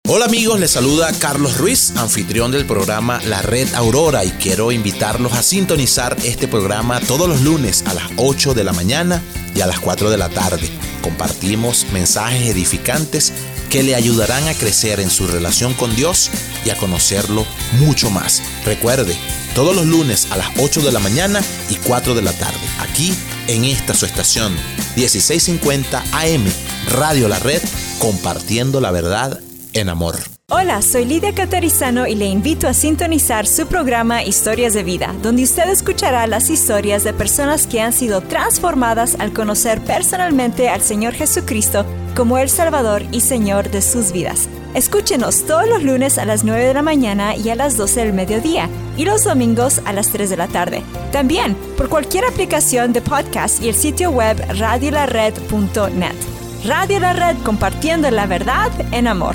Hola amigos, les saluda Carlos Ruiz, anfitrión del programa La Red Aurora, y quiero invitarlos a sintonizar este programa todos los lunes a las 8 de la mañana y a las 4 de la tarde. Compartimos mensajes edificantes que le ayudarán a crecer en su relación con Dios y a conocerlo mucho más. Recuerde, todos los lunes a las 8 de la mañana y 4 de la tarde, aquí en esta su estación 1650 AM, Radio La Red, compartiendo la verdad en amor. Hola, soy Lidia Catarizano y le invito a sintonizar su programa Historias de Vida, donde usted escuchará las historias de personas que han sido transformadas al conocer personalmente al Señor Jesucristo como el Salvador y Señor de sus vidas. Escúchenos todos los lunes a las 9 de la mañana y a las 12 del mediodía, y los domingos a las 3 de la tarde. También por cualquier aplicación de podcast y el sitio web radiolared.net. Radio La Red, compartiendo la verdad en amor.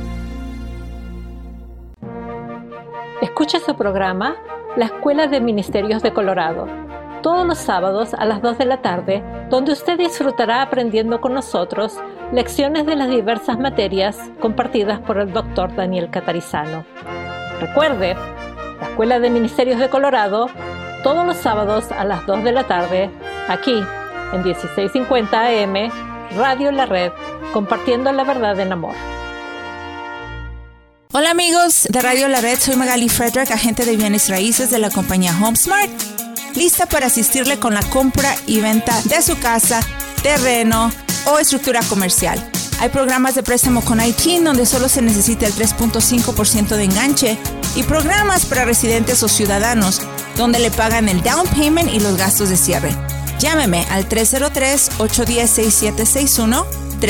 Escucha su programa La Escuela de Ministerios de Colorado, todos los sábados a las 2 de la tarde, donde usted disfrutará aprendiendo con nosotros lecciones de las diversas materias compartidas por el Dr. Daniel Catarizano. Recuerde, La Escuela de Ministerios de Colorado, todos los sábados a las 2 de la tarde, aquí en 1650 AM, Radio La Red, compartiendo la verdad en amor. Hola amigos de Radio La Red, soy Magali Frederick, agente de bienes raíces de la compañía HomeSmart, lista para asistirle con la compra y venta de su casa, terreno o estructura comercial. Hay programas de préstamo con ITIN donde solo se necesita el 3.5% de enganche y programas para residentes o ciudadanos donde le pagan el down payment y los gastos de cierre. Llámeme al 303-810-6761,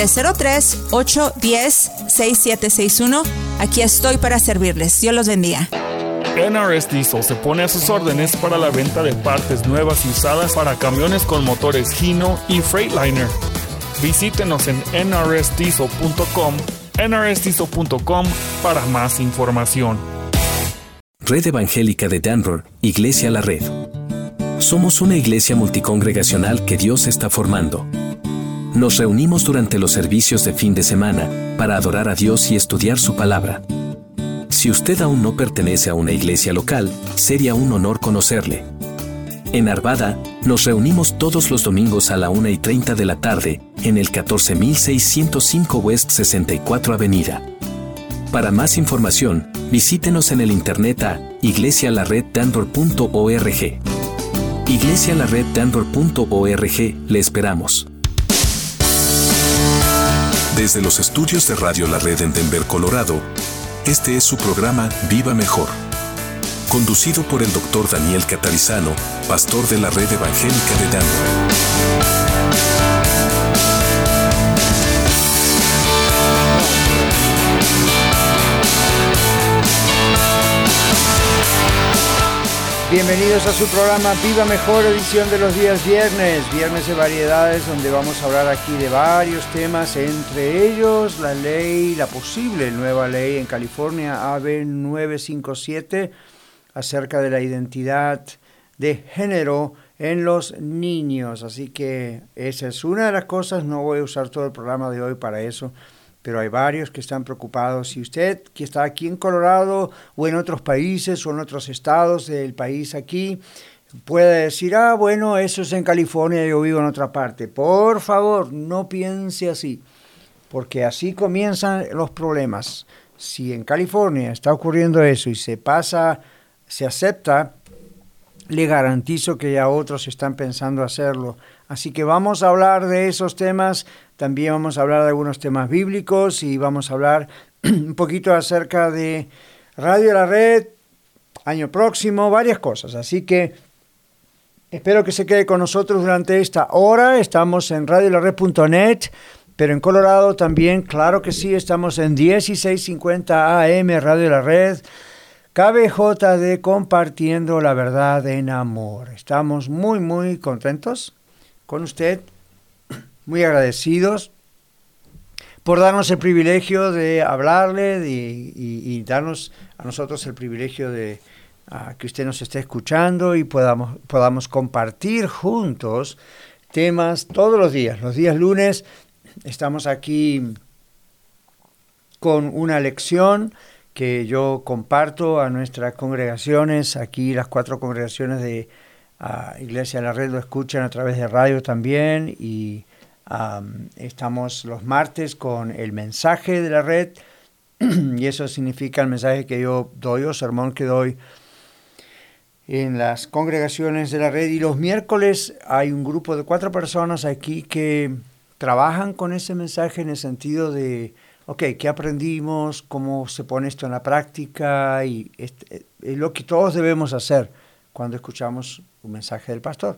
303-810-6761. Aquí estoy para servirles. Dios los bendiga. NRS Diesel se pone a sus órdenes para la venta de partes nuevas y usadas para camiones con motores Hino y Freightliner. Visítenos en nrsdiesel.com, nrsdiesel.com para más información. Red Evangélica de Denver, Iglesia La Red. Somos una iglesia multicongregacional que Dios está formando. Nos reunimos durante los servicios de fin de semana para adorar a Dios y estudiar su palabra. Si usted aún no pertenece a una iglesia local, sería un honor conocerle. En Arvada, nos reunimos todos los domingos a la 1:30 de la tarde en el 14605 West 64 Avenida. Para más información, visítenos en el internet a iglesialareddenver.org. iglesialareddenver.org, le esperamos. Desde los estudios de Radio La Red en Denver, Colorado, este es su programa Viva Mejor, conducido por el Dr. Daniel Catarizano, pastor de la Red Evangélica de Denver. Bienvenidos a su programa Viva Mejor, edición de los días viernes de variedades, donde vamos a hablar aquí de varios temas, entre ellos la posible nueva ley en California, AB 957, acerca de la identidad de género en los niños. Así que esa es una de las cosas. No voy a usar todo el programa de hoy para eso, pero hay varios que están preocupados. Si usted que está aquí en Colorado o en otros países o en otros estados del país aquí puede decir, bueno, eso es en California, yo vivo en otra parte. Por favor, no piense así, porque así comienzan los problemas. Si en California está ocurriendo eso y se acepta, le garantizo que ya otros están pensando hacerlo. Así que vamos a hablar de esos temas. También vamos a hablar de algunos temas bíblicos y vamos a hablar un poquito acerca de Radio La Red, año próximo, varias cosas. Así que espero que se quede con nosotros durante esta hora. Estamos en radiolared.net, pero en Colorado también, claro que sí, estamos en 1650 AM, Radio La Red, KBJD, compartiendo la verdad en amor. Estamos muy, muy contentos con usted, muy agradecidos por darnos el privilegio de hablarle y darnos a nosotros el privilegio de que usted nos esté escuchando y podamos compartir juntos temas todos los días. Los días lunes estamos aquí con una lección que yo comparto a nuestras congregaciones. Aquí las 4 congregaciones de Iglesia de la Red lo escuchan a través de radio también, y estamos los martes con el mensaje de la red, y eso significa el mensaje que yo doy o sermón que doy en las congregaciones de la red. Y los miércoles hay un grupo de 4 personas aquí que trabajan con ese mensaje en el sentido de, ¿qué aprendimos? ¿Cómo se pone esto en la práctica? Y es lo que todos debemos hacer cuando escuchamos un mensaje del pastor.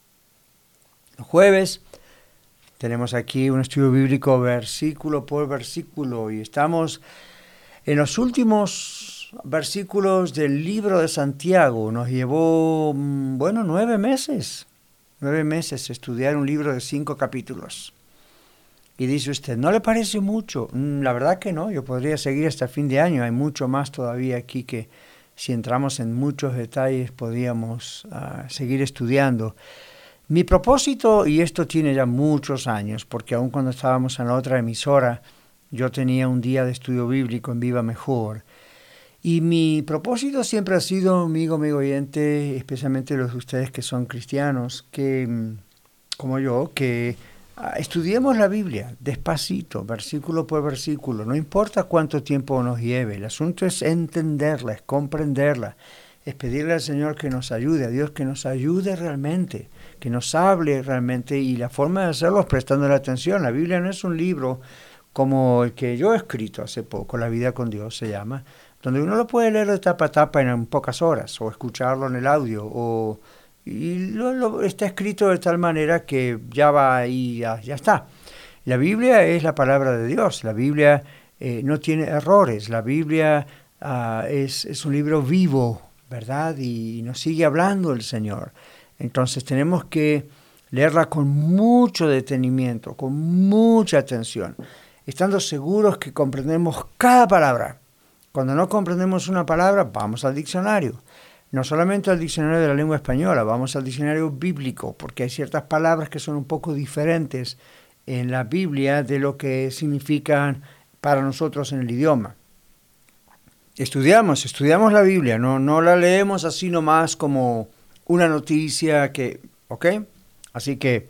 Los jueves tenemos aquí un estudio bíblico versículo por versículo, y estamos en los últimos versículos del libro de Santiago. Nos llevó, 9 meses. 9 meses estudiar un libro de 5 capítulos. Y dice usted, ¿no le parece mucho? La verdad que no, yo podría seguir hasta fin de año. Hay mucho más todavía aquí que, si entramos en muchos detalles, podríamos seguir estudiando. Mi propósito, y esto tiene ya muchos años, porque aún cuando estábamos en la otra emisora, yo tenía un día de estudio bíblico en Viva Mejor. Y mi propósito siempre ha sido, amigo oyente, especialmente los de ustedes que son cristianos, que, como yo, que estudiemos la Biblia despacito, versículo por versículo. No importa cuánto tiempo nos lleve, el asunto es entenderla, es comprenderla, es pedirle al Señor que nos ayude, a Dios que nos ayude realmente, que nos hable realmente, y la forma de hacerlo es prestándole atención. La Biblia no es un libro como el que yo he escrito hace poco, La vida con Dios se llama, donde uno lo puede leer de tapa a tapa en pocas horas, o escucharlo en el audio, y está escrito de tal manera que ya va ahí, ya está. La Biblia es la palabra de Dios, la Biblia no tiene errores, la Biblia es un libro vivo, ¿verdad? Y nos sigue hablando el Señor. Entonces tenemos que leerla con mucho detenimiento, con mucha atención, estando seguros que comprendemos cada palabra. Cuando no comprendemos una palabra, vamos al diccionario. No solamente al diccionario de la lengua española, vamos al diccionario bíblico, porque hay ciertas palabras que son un poco diferentes en la Biblia de lo que significan para nosotros en el idioma. Estudiamos la Biblia, no la leemos así nomás como una noticia ¿ok? Así que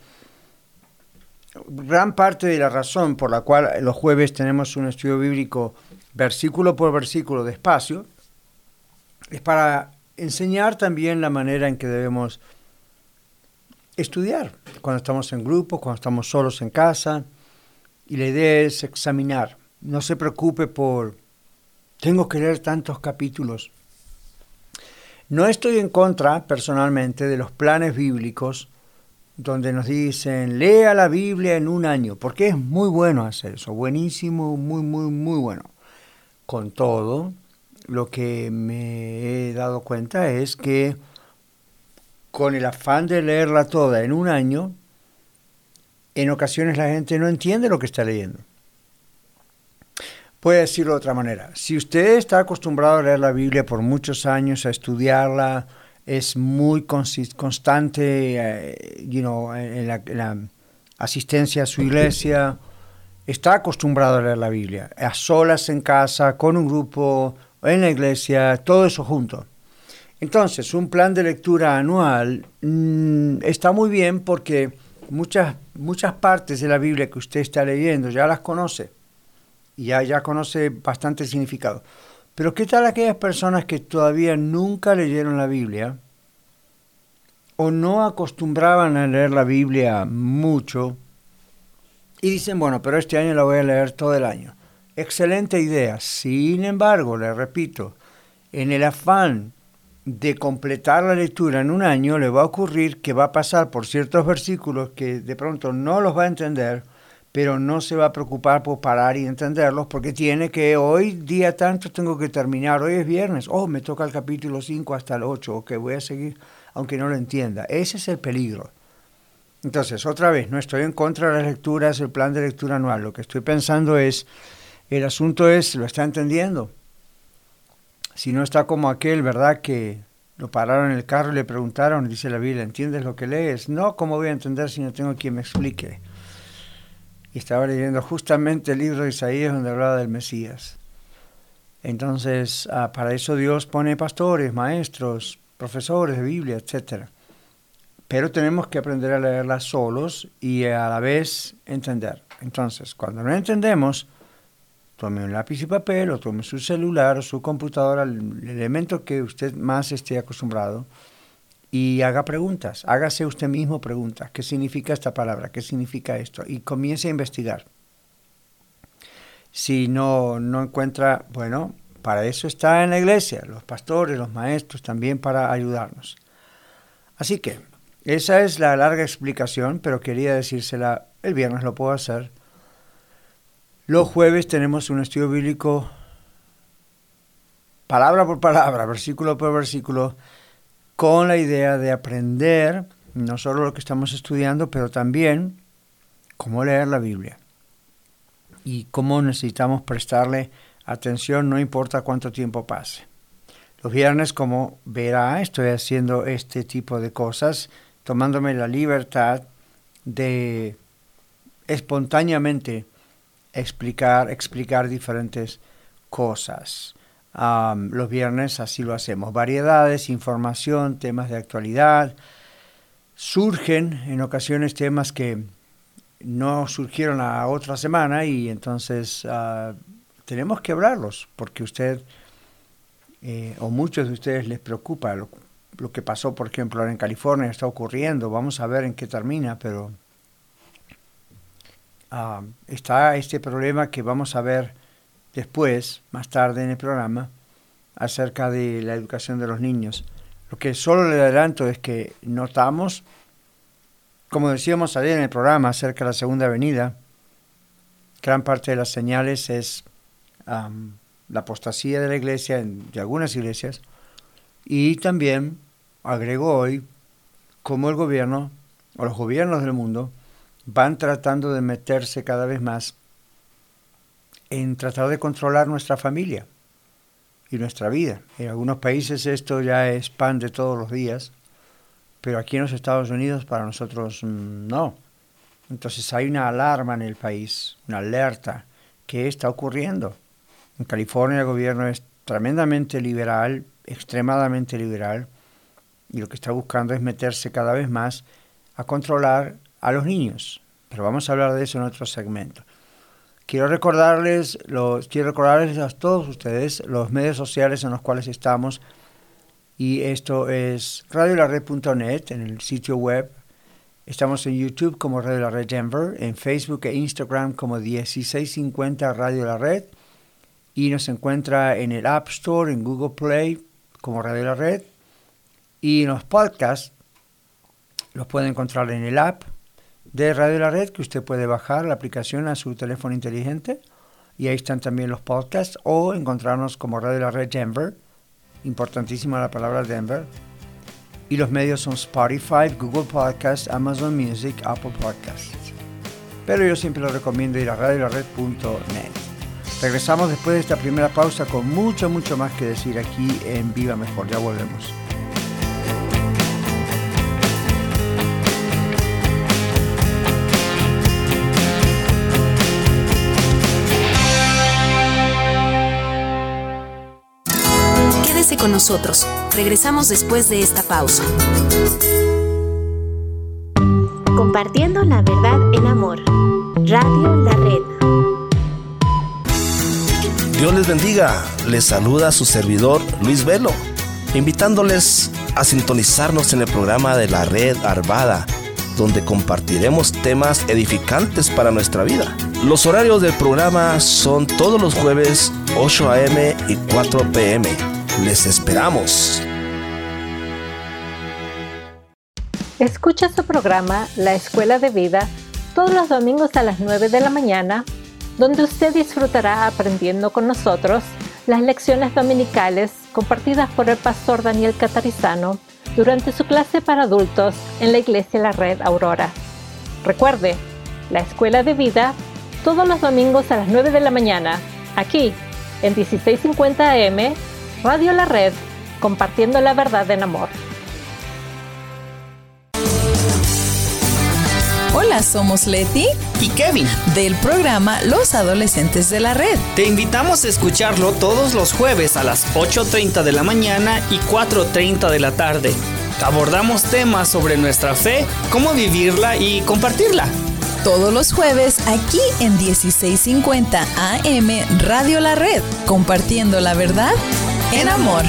gran parte de la razón por la cual los jueves tenemos un estudio bíblico versículo por versículo despacio es para enseñar también la manera en que debemos estudiar cuando estamos en grupo, cuando estamos solos en casa, y la idea es examinar. No se preocupe por tengo que leer tantos capítulos. No estoy en contra personalmente de los planes bíblicos donde nos dicen lea la Biblia en un año, porque es muy bueno hacer eso, buenísimo, muy, muy, muy bueno. Con todo, lo que me he dado cuenta es que con el afán de leerla toda en un año, en ocasiones la gente no entiende lo que está leyendo. Puede decirlo de otra manera. Si usted está acostumbrado a leer la Biblia por muchos años, a estudiarla, es muy constante en la asistencia a su iglesia, está acostumbrado a leer la Biblia, a solas en casa, con un grupo, en la iglesia, todo eso junto. Entonces, un plan de lectura anual está muy bien porque muchas partes de la Biblia que usted está leyendo ya las conoce y ya conoce bastante significado. Pero ¿qué tal aquellas personas que todavía nunca leyeron la Biblia o no acostumbraban a leer la Biblia mucho y dicen, bueno, pero este año la voy a leer todo el año? Excelente idea. Sin embargo, le repito, en el afán de completar la lectura en un año, le va a ocurrir que va a pasar por ciertos versículos que de pronto no los va a entender, pero no se va a preocupar por parar y entenderlos, porque tiene que, hoy día tanto tengo que terminar, hoy es viernes, me toca el capítulo 5 hasta el 8, ok, voy a seguir, aunque no lo entienda. Ese es el peligro. Entonces, otra vez, no estoy en contra de las lecturas, el plan de lectura anual, lo que estoy pensando es, el asunto es, ¿lo está entendiendo? Si no está como aquel, ¿verdad?, que lo pararon en el carro y le preguntaron, dice la Biblia, ¿entiendes lo que lees? No, ¿cómo voy a entender si no tengo quien me explique? y estaba leyendo justamente el libro de Isaías donde hablaba del Mesías. Entonces, para eso Dios pone pastores, maestros, profesores de Biblia, etc. Pero tenemos que aprender a leerla solos y a la vez entender. Entonces, cuando no entendemos, tome un lápiz y papel o tome su celular o su computadora, el elemento que usted más esté acostumbrado, y haga preguntas. Hágase usted mismo preguntas. ¿Qué significa esta palabra? ¿Qué significa esto? Y comience a investigar. Si no encuentra, bueno, para eso está en la iglesia, los pastores, los maestros también para ayudarnos. Así que, esa es la larga explicación, pero quería decírsela, el viernes lo puedo hacer. Los jueves tenemos un estudio bíblico palabra por palabra, versículo por versículo, con la idea de aprender no solo lo que estamos estudiando, pero también cómo leer la Biblia. Y cómo necesitamos prestarle atención, no importa cuánto tiempo pase. Los viernes, como verá, estoy haciendo este tipo de cosas, tomándome la libertad de espontáneamente explicar diferentes cosas. Los viernes así lo hacemos. Variedades, información, temas de actualidad. Surgen en ocasiones temas que no surgieron la otra semana y entonces tenemos que hablarlos porque usted o muchos de ustedes les preocupa lo que pasó, por ejemplo, ahora en California está ocurriendo. Vamos a ver en qué termina, pero está este problema que vamos a ver después, más tarde en el programa, acerca de la educación de los niños. Lo que solo le adelanto es que notamos, como decíamos ayer en el programa acerca de la Segunda Avenida, gran parte de las señales es la apostasía de la iglesia, de algunas iglesias, y también agregó hoy cómo el gobierno o los gobiernos del mundo van tratando de meterse cada vez más en tratar de controlar nuestra familia y nuestra vida. En algunos países esto ya es pan de todos los días, pero aquí en los Estados Unidos para nosotros no. Entonces hay una alarma en el país, una alerta. ¿Qué está ocurriendo? En California el gobierno es tremendamente liberal, extremadamente liberal, y lo que está buscando es meterse cada vez más a controlar a los niños. Pero vamos a hablar de eso en otro segmento. Quiero recordarles a todos ustedes los medios sociales en los cuales estamos, y esto es radiolared.net en el sitio web. Estamos en YouTube como Radio La Red Denver, en Facebook e Instagram como 1650 Radio La Red, y nos encuentra en el App Store, en Google Play como Radio La Red, y en los podcasts los puede encontrar en el app de Radio La Red, que usted puede bajar la aplicación a su teléfono inteligente, y ahí están también los podcasts, o encontrarnos como Radio La Red Denver, importantísima la palabra Denver, y los medios son Spotify, Google Podcasts, Amazon Music, Apple Podcasts. Pero yo siempre lo recomiendo ir a radiolared.net. Regresamos después de esta primera pausa con mucho más que decir aquí en Viva Mejor. Ya volvemos. Quédese con nosotros. Regresamos después de esta pausa. Compartiendo la verdad en amor. Radio La Red. Dios les bendiga. Les saluda su servidor Luis Velo, invitándoles a sintonizarnos en el programa de la Red Arvada, donde compartiremos temas edificantes para nuestra vida. Los horarios del programa son todos los jueves 8 a.m. y 4 p.m. Les esperamos. Escucha su programa La Escuela de Vida todos los domingos a las 9 de la mañana, donde usted disfrutará aprendiendo con nosotros las lecciones dominicales compartidas por el pastor Daniel Catarizano durante su clase para adultos en la Iglesia La Red Aurora. Recuerde, La Escuela de Vida todos los domingos a las 9 de la mañana, aquí en 1650 AM, Radio La Red, compartiendo la verdad en amor. Hola, somos Leti y Kevin del programa Los Adolescentes de la Red. Te invitamos a escucharlo todos los jueves a las 8:30 de la mañana y 4:30 de la tarde. Abordamos temas sobre nuestra fe, cómo vivirla y compartirla. Todos los jueves aquí en 1650 AM Radio La Red, compartiendo la verdad en amor.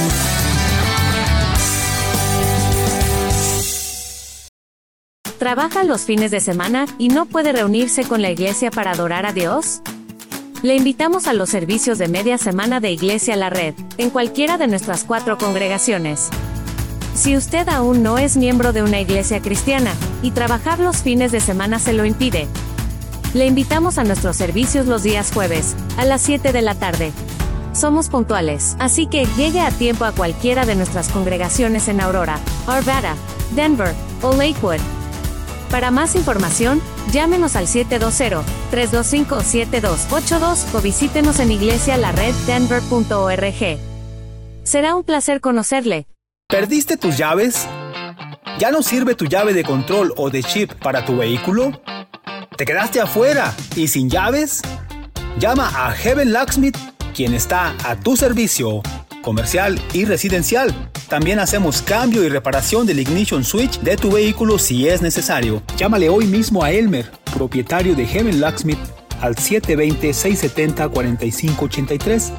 ¿Trabaja los fines de semana y no puede reunirse con la iglesia para adorar a Dios? Le invitamos a los servicios de media semana de Iglesia La Red, en cualquiera de nuestras 4 congregaciones. Si usted aún no es miembro de una iglesia cristiana, y trabajar los fines de semana se lo impide, le invitamos a nuestros servicios los días jueves, a las 7 de la tarde. Somos puntuales, así que llegue a tiempo a cualquiera de nuestras congregaciones en Aurora, Arvada, Denver o Lakewood. Para más información, llámenos al 720-325-7282 o visítenos en iglesialareddenver.org. Será un placer conocerle. ¿Perdiste tus llaves? ¿Ya no sirve tu llave de control o de chip para tu vehículo? ¿Te quedaste afuera y sin llaves? Llama a Heaven Locksmith, quien está a tu servicio, comercial y residencial. También hacemos cambio y reparación del ignition switch de tu vehículo si es necesario. Llámale hoy mismo a Elmer, propietario de Heaven Locksmith, al 720-670-4583,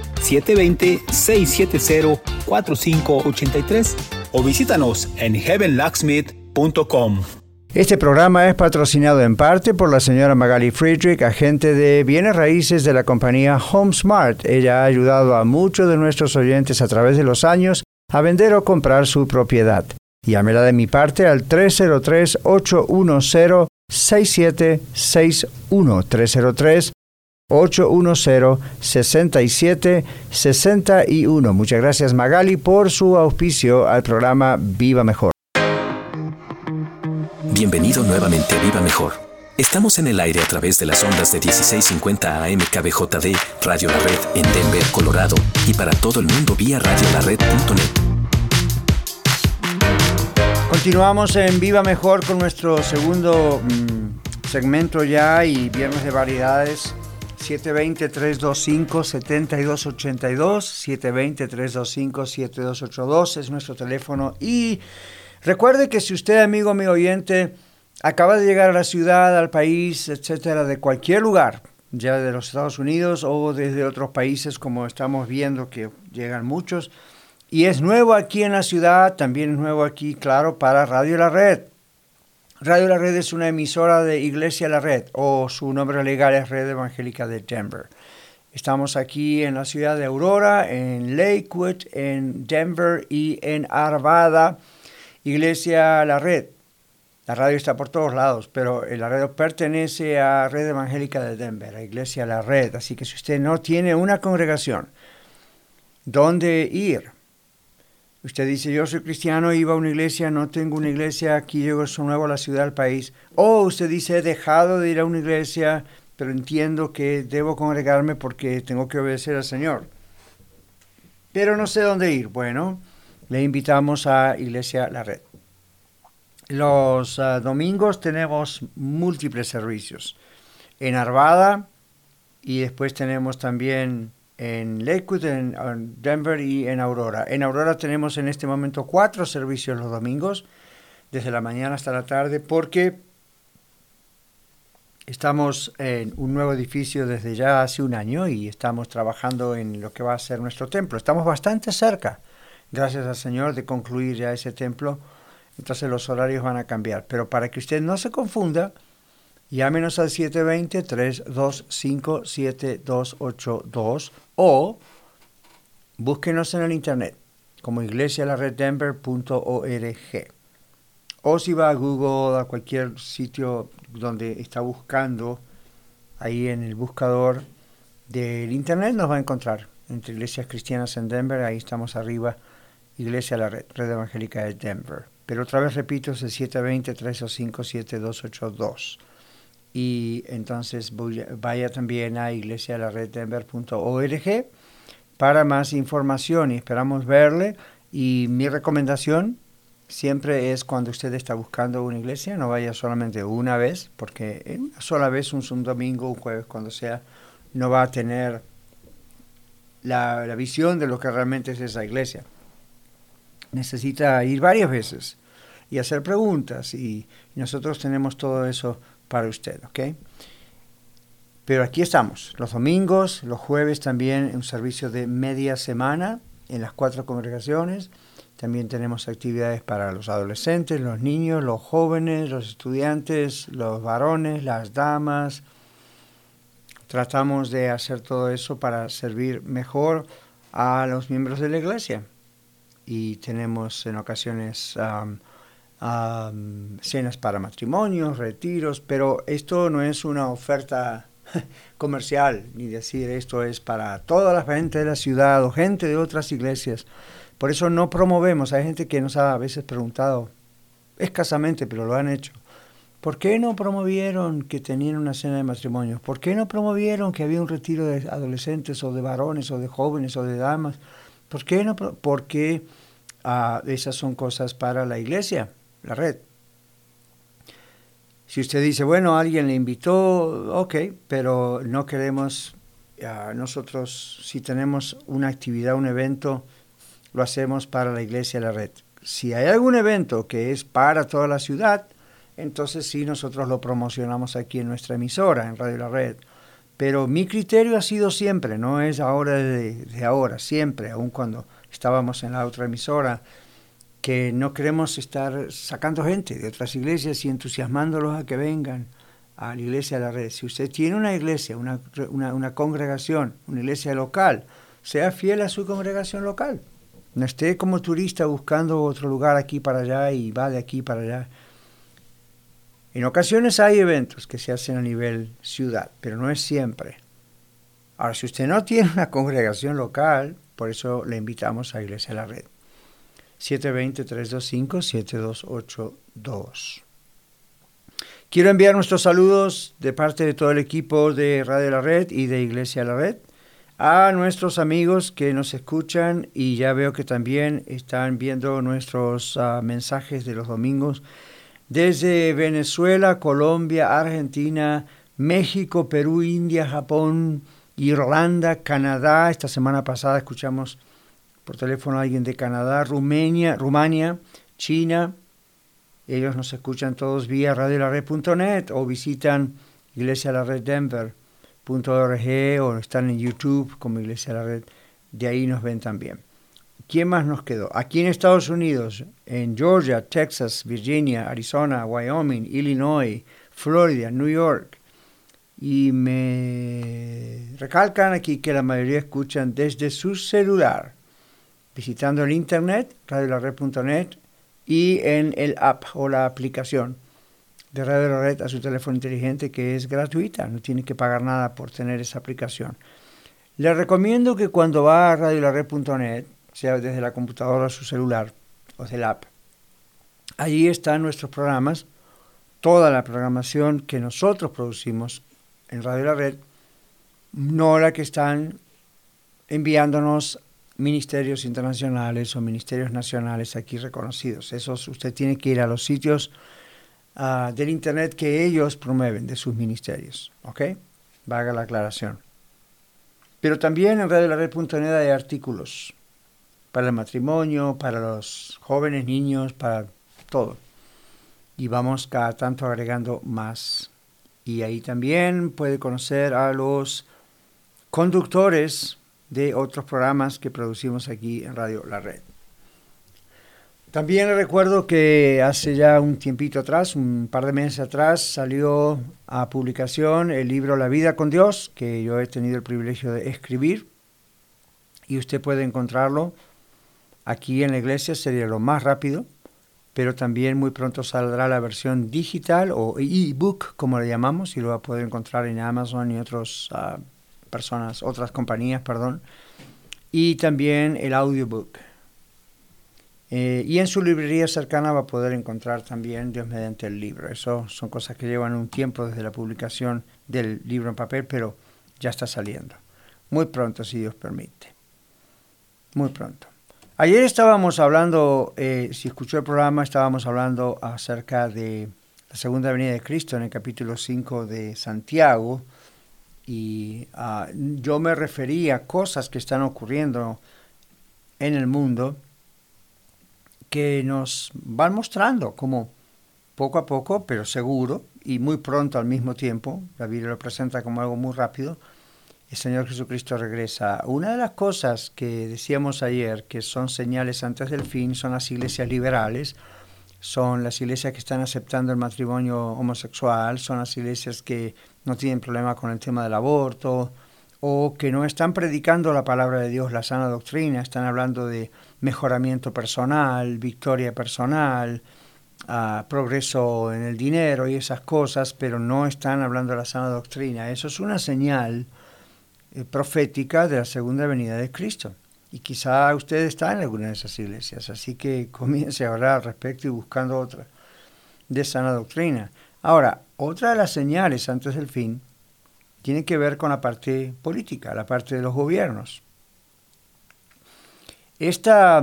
720-670-4583 o visítanos en heavenlocksmith.com. Este programa es patrocinado en parte por la señora Magali Friedrich, agente de bienes raíces de la compañía HomeSmart. Ella ha ayudado a muchos de nuestros oyentes a través de los años a vender o comprar su propiedad. Llámela de mi parte al 303-810-6761. 303-810-6761. Muchas gracias, Magali, por su auspicio al programa Viva Mejor. Bienvenido nuevamente a Viva Mejor. Estamos en el aire a través de las ondas de 1650 AM KBJD, Radio La Red en Denver, Colorado, y para todo el mundo vía radiolared.net. Continuamos en Viva Mejor con nuestro segundo segmento ya y viernes de variedades. 720-325-7282, 720-325-7282 es nuestro teléfono. Y recuerde que si usted, amigo oyente, acaba de llegar a la ciudad, al país, etcétera, de cualquier lugar, ya de los Estados Unidos o desde otros países, como estamos viendo que llegan muchos, y es nuevo aquí en la ciudad, también es nuevo aquí, claro, para Radio La Red. Radio La Red es una emisora de Iglesia La Red, o su nombre legal es Red Evangélica de Denver. Estamos aquí en la ciudad de Aurora, en Lakewood, en Denver y en Arvada. Iglesia La Red. La radio está por todos lados, pero la radio pertenece a Red Evangélica de Denver, a Iglesia La Red. Así que si usted no tiene una congregación donde ir, usted dice, yo soy cristiano, iba a una iglesia, no tengo una iglesia, aquí llego nuevo a la ciudad, al país. O usted dice, he dejado de ir a una iglesia, pero entiendo que debo congregarme porque tengo que obedecer al Señor. Pero no sé dónde ir. Bueno, le invitamos a Iglesia La Red. Los domingos tenemos múltiples servicios. En Arvada y después tenemos también en Lakewood, en Denver y en Aurora. En Aurora tenemos en este momento 4 servicios los domingos, desde la mañana hasta la tarde, porque estamos en un nuevo edificio desde ya hace un año y estamos trabajando en lo que va a ser nuestro templo. Estamos bastante cerca, gracias al Señor, de concluir ya ese templo. Entonces los horarios van a cambiar. Pero para que usted no se confunda, llámenos al 720-325-7282 o búsquenos en el internet como iglesialareddenver.org. O si va a Google, a cualquier sitio donde está buscando, ahí en el buscador del internet nos va a encontrar. Entre Iglesias Cristianas en Denver, ahí estamos arriba, Iglesia La Red, Red Evangélica de Denver. Pero otra vez repito, es el 720-325-7282. Y entonces vaya también a iglesialareddenver.org para más información y esperamos verle. Y mi recomendación siempre es cuando usted está buscando una iglesia, no vaya solamente una vez, porque en una sola vez, un domingo, un jueves, cuando sea, no va a tener la visión de lo que realmente es esa iglesia. Necesita ir varias veces y hacer preguntas, y nosotros tenemos todo eso para usted, ¿ok? Pero aquí estamos, los domingos, los jueves también, un servicio de media semana en las 4 congregaciones. También tenemos actividades para los adolescentes, los niños, los jóvenes, los estudiantes, los varones, las damas. Tratamos de hacer todo eso para servir mejor a los miembros de la iglesia. Y tenemos en ocasiones cenas para matrimonios, retiros, pero esto no es una oferta comercial, ni decir esto es para toda la gente de la ciudad o gente de otras iglesias. Por eso no promovemos. Hay gente que nos ha a veces preguntado, escasamente, pero lo han hecho, ¿por qué no promovieron que tenían una cena de matrimonios? ¿Por qué no promovieron que había un retiro de adolescentes o de varones o de jóvenes o de damas? ¿Por qué no? Porque esas son cosas para la iglesia, la red. Si usted dice, bueno, alguien le invitó, ok, pero no queremos, nosotros si tenemos una actividad, un evento, lo hacemos para la iglesia, la red. Si hay algún evento que es para toda la ciudad, entonces sí, nosotros lo promocionamos aquí en nuestra emisora, en Radio La Red. Pero mi criterio ha sido siempre, no es ahora de ahora, siempre, aun cuando estábamos en la otra emisora, que no queremos estar sacando gente de otras iglesias y entusiasmándolos a que vengan a la iglesia de La Red. Si usted tiene una iglesia, una congregación, una iglesia local, sea fiel a su congregación local. No esté como turista buscando otro lugar aquí para allá y va de aquí para allá. En ocasiones hay eventos que se hacen a nivel ciudad, pero no es siempre. Ahora, si usted no tiene una congregación local, por eso le invitamos a Iglesia de La Red. 720-325-7282. Quiero enviar nuestros saludos de parte de todo el equipo de Radio La Red y de Iglesia La Red a nuestros amigos que nos escuchan, y ya veo que también están viendo nuestros mensajes de los domingos desde Venezuela, Colombia, Argentina, México, Perú, India, Japón, Irlanda, Canadá. Esta semana pasada escuchamos por teléfono a alguien de Canadá, Rumania, China. Ellos nos escuchan todos vía radiolared.net o visitan iglesialareddenver.org o están en YouTube como Iglesia La Red. De ahí nos ven también. ¿Quién más nos quedó? Aquí en Estados Unidos, en Georgia, Texas, Virginia, Arizona, Wyoming, Illinois, Florida, New York. Y me recalcan aquí que la mayoría escuchan desde su celular, visitando el internet, radiolared.net, y en el app o la aplicación de Radio La Red a su teléfono inteligente, que es gratuita, no tiene que pagar nada por tener esa aplicación. Le recomiendo que cuando va a radiolared.net, sea desde la computadora o su celular o del app, allí están nuestros programas, toda la programación que nosotros producimos en Radio La Red, no la que están enviándonos ministerios internacionales o ministerios nacionales aquí reconocidos. Esos usted tiene que ir a los sitios del internet que ellos promueven de sus ministerios, ¿ok? Valga la aclaración. Pero también en radiolared.net hay artículos para el matrimonio, para los jóvenes, niños, para todo. Y vamos cada tanto agregando más. Y ahí también puede conocer a los conductores de otros programas que producimos aquí en Radio La Red. También le recuerdo que hace ya un tiempito atrás, un par de meses atrás, salió a publicación el libro La vida con Dios, que yo he tenido el privilegio de escribir, y usted puede encontrarlo aquí en la iglesia, sería lo más rápido, pero también muy pronto saldrá la versión digital o e-book, como le llamamos, y lo va a poder encontrar en Amazon y otras compañías, y también el audiobook. Y en su librería cercana va a poder encontrar también, Dios mediante, el libro. Eso son cosas que llevan un tiempo desde la publicación del libro en papel, pero ya está saliendo. Muy pronto, si Dios permite. Muy pronto. Ayer estábamos hablando, si escuchó el programa, estábamos hablando acerca de la segunda venida de Cristo en el capítulo 5 de Santiago, y yo me refería a cosas que están ocurriendo en el mundo que nos van mostrando como poco a poco, pero seguro, y muy pronto al mismo tiempo, la Biblia lo presenta como algo muy rápido, el Señor Jesucristo regresa. Una de las cosas que decíamos ayer, que son señales antes del fin, son las iglesias liberales, son las iglesias que están aceptando el matrimonio homosexual, son las iglesias que no tienen problema con el tema del aborto, o que no están predicando la palabra de Dios, la sana doctrina, están hablando de mejoramiento personal, victoria personal, progreso en el dinero y esas cosas, pero no están hablando de la sana doctrina. Eso es una señal profética de la segunda venida de Cristo. Y quizá usted está en alguna de esas iglesias, así que comience a hablar al respecto y buscando otra de sana doctrina. Ahora, otra de las señales antes del fin tiene que ver con la parte política, la parte de los gobiernos. Este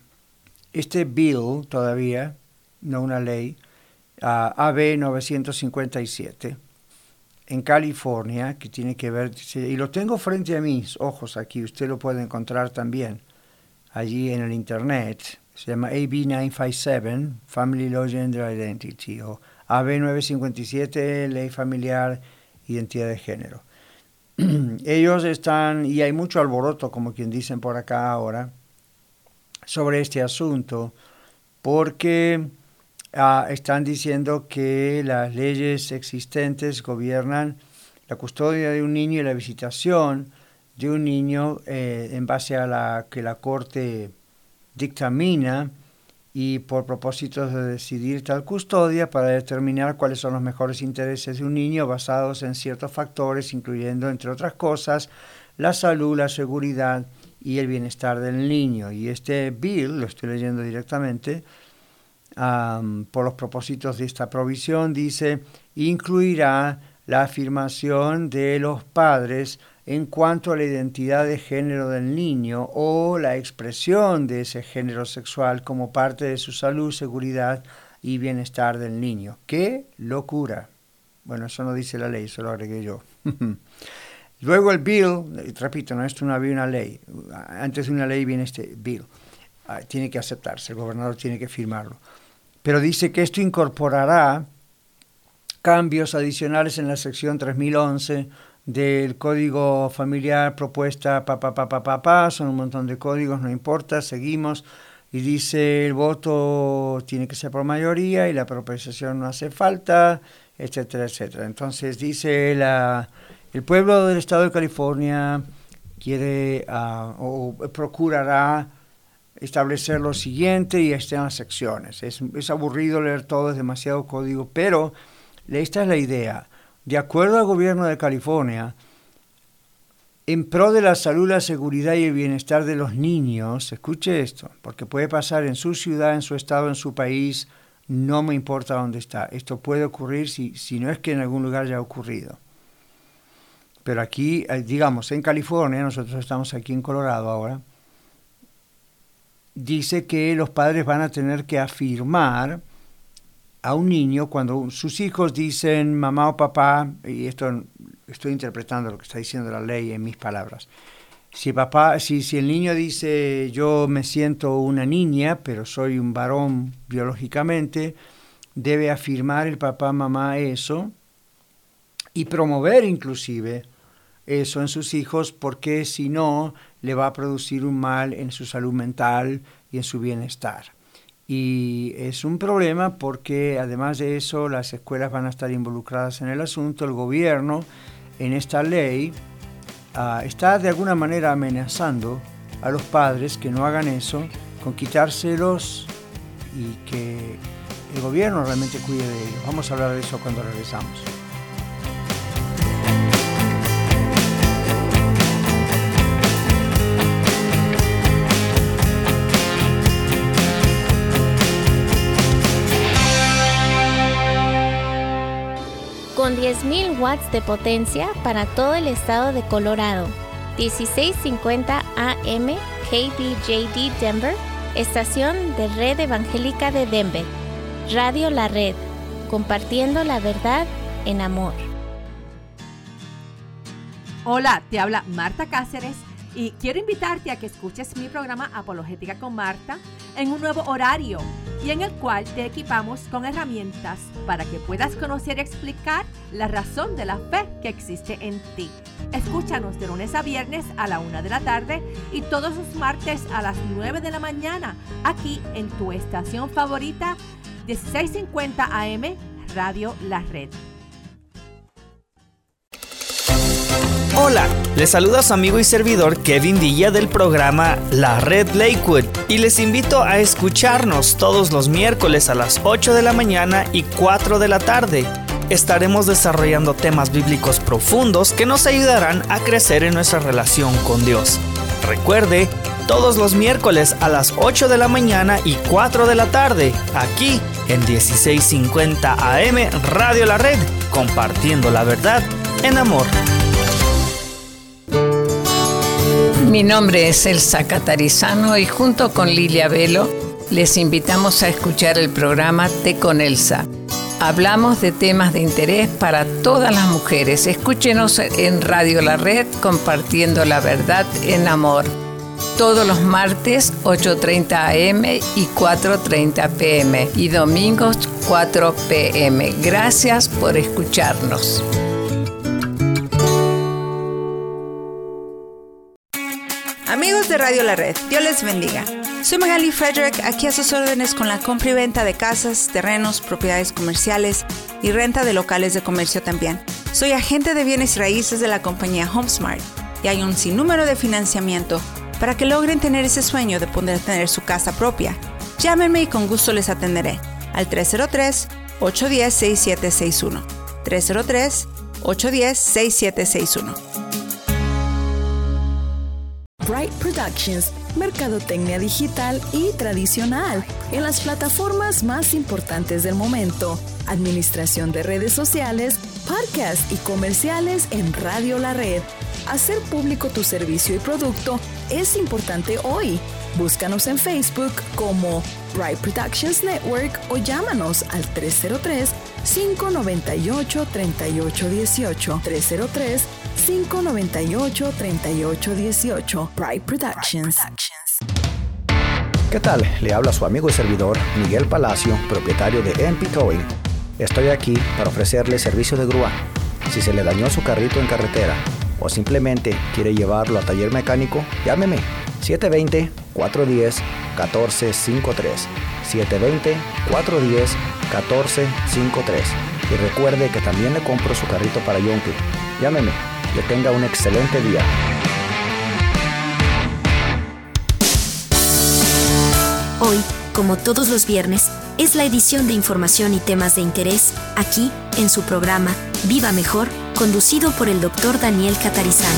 bill todavía, no una ley, AB 957, en California, que tiene que ver, y lo tengo frente a mis ojos aquí, usted lo puede encontrar también allí en el internet, se llama AB 957, Family Law Gender Identity, o AB 957, Ley Familiar, Identidad de Género. Ellos están, y hay mucho alboroto, como quien dicen por acá ahora, sobre este asunto, porque están diciendo que las leyes existentes gobiernan la custodia de un niño y la visitación de un niño en base a la que la Corte dictamina, y por propósito de decidir tal custodia para determinar cuáles son los mejores intereses de un niño basados en ciertos factores, incluyendo, entre otras cosas, la salud, la seguridad y el bienestar del niño. Y este bill, lo estoy leyendo directamente, por los propósitos de esta provisión, dice, incluirá la afirmación de los padres en cuanto a la identidad de género del niño o la expresión de ese género sexual como parte de su salud, seguridad y bienestar del niño. ¡Qué locura! Bueno, eso no dice la ley, eso lo agregué yo. Luego el bill, repito, no, esto no había una ley. Antes de una ley viene este bill. Tiene que aceptarse, el gobernador tiene que firmarlo. Pero dice que esto incorporará cambios adicionales en la sección 3011 del Código Familiar propuesta, son un montón de códigos, no importa, seguimos, y dice el voto tiene que ser por mayoría y la proposición no hace falta, etcétera, etcétera. Entonces dice el pueblo del estado de California quiere o procurará establecer lo siguiente, y están las secciones. Es aburrido leer todo, es demasiado código, pero esta es la idea. De acuerdo al gobierno de California, en pro de la salud, la seguridad y el bienestar de los niños, escuche esto, porque puede pasar en su ciudad, en su estado, en su país, no me importa dónde está. Esto puede ocurrir si no es que en algún lugar ya ha ocurrido. Pero aquí, digamos, en California, nosotros estamos aquí en Colorado ahora, dice que los padres van a tener que afirmar a un niño cuando sus hijos dicen mamá o papá, y esto estoy interpretando lo que está diciendo la ley en mis palabras. Si el niño dice yo me siento una niña, pero soy un varón biológicamente, debe afirmar el papá, mamá eso y promover inclusive eso en sus hijos, porque si no le va a producir un mal en su salud mental y en su bienestar. Y es un problema porque además de eso las escuelas van a estar involucradas en el asunto. El gobierno en esta ley está de alguna manera amenazando a los padres que no hagan eso, con quitárselos y que el gobierno realmente cuide de ellos. Vamos a hablar de eso cuando regresamos. Con 10.000 watts de potencia para todo el estado de Colorado. 1650 AM KBJD Denver, estación de Red Evangélica de Denver. Radio La Red, compartiendo la verdad en amor. Hola, te habla Marta Cáceres y quiero invitarte a que escuches mi programa Apologética con Marta en un nuevo horario y en el cual te equipamos con herramientas para que puedas conocer y explicar la razón de la fe que existe en ti. Escúchanos de lunes a viernes a la 1 de la tarde y todos los martes a las 9 de la mañana aquí en tu estación favorita 1650 AM Radio La Red. Hola, les saluda su amigo y servidor Kevin Villa del programa La Red Lakewood y les invito a escucharnos todos los miércoles a las 8 de la mañana y 4 de la tarde. Estaremos desarrollando temas bíblicos profundos que nos ayudarán a crecer en nuestra relación con Dios. Recuerde, todos los miércoles a las 8 de la mañana y 4 de la tarde, aquí en 1650 AM Radio La Red, compartiendo la verdad en amor. Mi nombre es Elsa Catarizano y junto con Lilia Velo les invitamos a escuchar el programa Té con Elsa. Hablamos de temas de interés para todas las mujeres. Escúchenos en Radio La Red, compartiendo la verdad en amor. Todos los martes 8:30 AM y 4:30 PM y domingos 4 PM. Gracias por escucharnos. Amigos de Radio La Red, Dios les bendiga. Soy Magali Frederick, aquí a sus órdenes con la compra y venta de casas, terrenos, propiedades comerciales y renta de locales de comercio también. Soy agente de bienes raíces de la compañía HomeSmart y hay un sinnúmero de financiamiento para que logren tener ese sueño de poder tener su casa propia. Llámenme y con gusto les atenderé al 303-810-6761. 303-810-6761. Bright Productions, mercadotecnia digital y tradicional en las plataformas más importantes del momento, administración de redes sociales, podcasts y comerciales en Radio La Red. Hacer público tu servicio y producto es importante hoy. Búscanos en Facebook como Bright Productions Network o llámanos al 303-598-3818. 303-598-3818. Bright Productions. ¿Qué tal? Le habla su amigo y servidor Miguel Palacio, propietario de MP Towing. Estoy aquí para ofrecerle servicio de grúa. Si se le dañó su carrito en carretera o simplemente quiere llevarlo a taller mecánico, llámeme 720-410-1453. 720-410-1453. Y recuerde que también le compro su carrito para Yonke. Llámeme. Que tenga un excelente día. Hoy, como todos los viernes, es la edición de información y temas de interés aquí en su programa Viva Mejor, conducido por el Dr. Daniel Catarizano.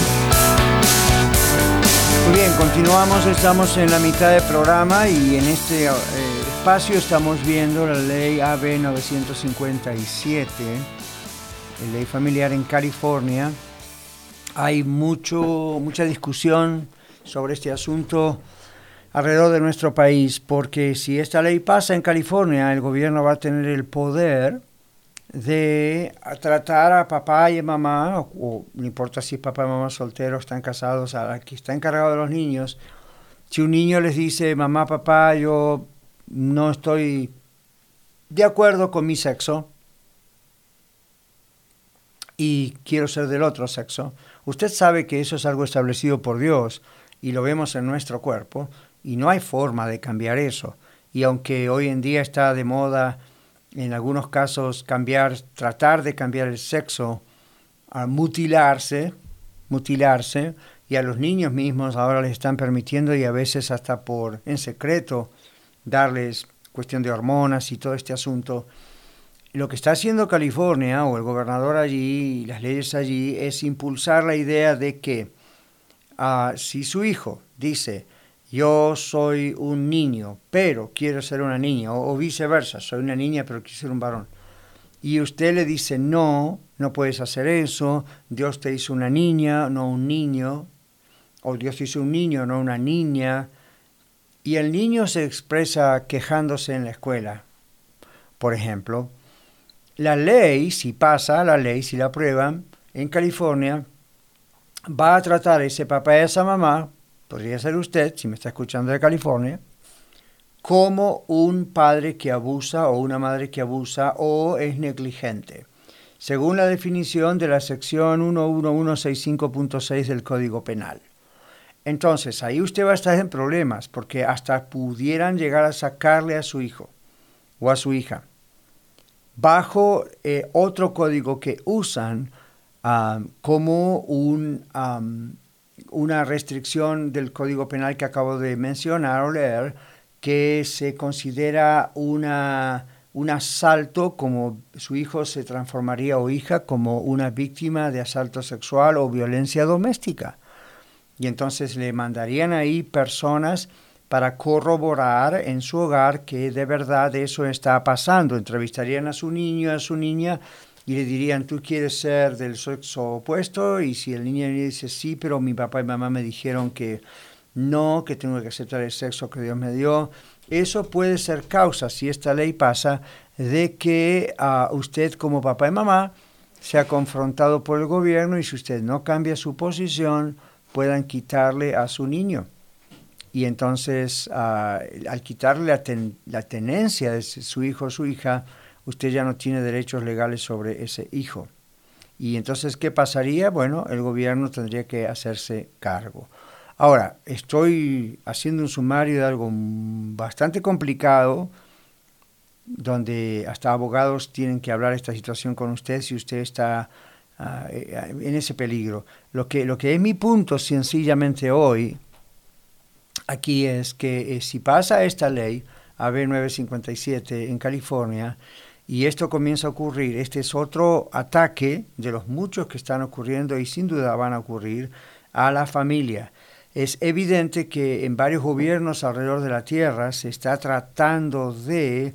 Muy bien, continuamos, estamos en la mitad del programa y en este espacio estamos viendo la ley AB 957, la ley familiar en California. Hay mucha discusión sobre este asunto alrededor de nuestro país, porque si esta ley pasa en California, el gobierno va a tener el poder de tratar a papá y a mamá, o no importa si papá y mamá solteros están casados, a la que está encargado de los niños. Si un niño les dice, mamá, papá, yo no estoy de acuerdo con mi sexo y quiero ser del otro sexo, usted sabe que eso es algo establecido por Dios y lo vemos en nuestro cuerpo y no hay forma de cambiar eso. Y aunque hoy en día está de moda en algunos casos tratar de cambiar el sexo, a mutilarse, y a los niños mismos ahora les están permitiendo y a veces hasta en secreto darles cuestión de hormonas y todo este asunto. Lo que está haciendo California o el gobernador allí y las leyes allí es impulsar la idea de que si su hijo dice yo soy un niño pero quiero ser una niña o viceversa, soy una niña pero quiero ser un varón, y usted le dice no puedes hacer eso, Dios te hizo una niña, no un niño, o Dios te hizo un niño, no una niña, y el niño se expresa quejándose en la escuela, por ejemplo, la ley, si la aprueban en California, va a tratar a ese papá y a esa mamá, podría ser usted, si me está escuchando de California, como un padre que abusa o una madre que abusa o es negligente, según la definición de la sección 11165.6 del Código Penal. Entonces, ahí usted va a estar en problemas, porque hasta pudieran llegar a sacarle a su hijo o a su hija, bajo otro código que usan como una restricción del Código Penal que acabo de mencionar o leer, que se considera un asalto, como su hijo se transformaría o hija como una víctima de asalto sexual o violencia doméstica. Y entonces le mandarían ahí personas para corroborar en su hogar que de verdad eso está pasando. Entrevistarían a su niño, a su niña, y le dirían, ¿tú quieres ser del sexo opuesto? Y si el niño le dice, sí, pero mi papá y mamá me dijeron que no, que tengo que aceptar el sexo que Dios me dio. Eso puede ser causa, si esta ley pasa, de que usted como papá y mamá sea confrontado por el gobierno y si usted no cambia su posición, puedan quitarle a su niño. Y entonces, al quitarle la tenencia de su hijo o su hija, usted ya no tiene derechos legales sobre ese hijo. Y entonces, ¿qué pasaría? Bueno, el gobierno tendría que hacerse cargo. Ahora, estoy haciendo un sumario de algo bastante complicado, donde hasta abogados tienen que hablar esta situación con usted si usted está en ese peligro. Lo que es mi punto sencillamente hoy aquí es que si pasa esta ley, AB 957 en California, y esto comienza a ocurrir, este es otro ataque de los muchos que están ocurriendo y sin duda van a ocurrir a la familia. Es evidente que en varios gobiernos alrededor de la Tierra se está tratando de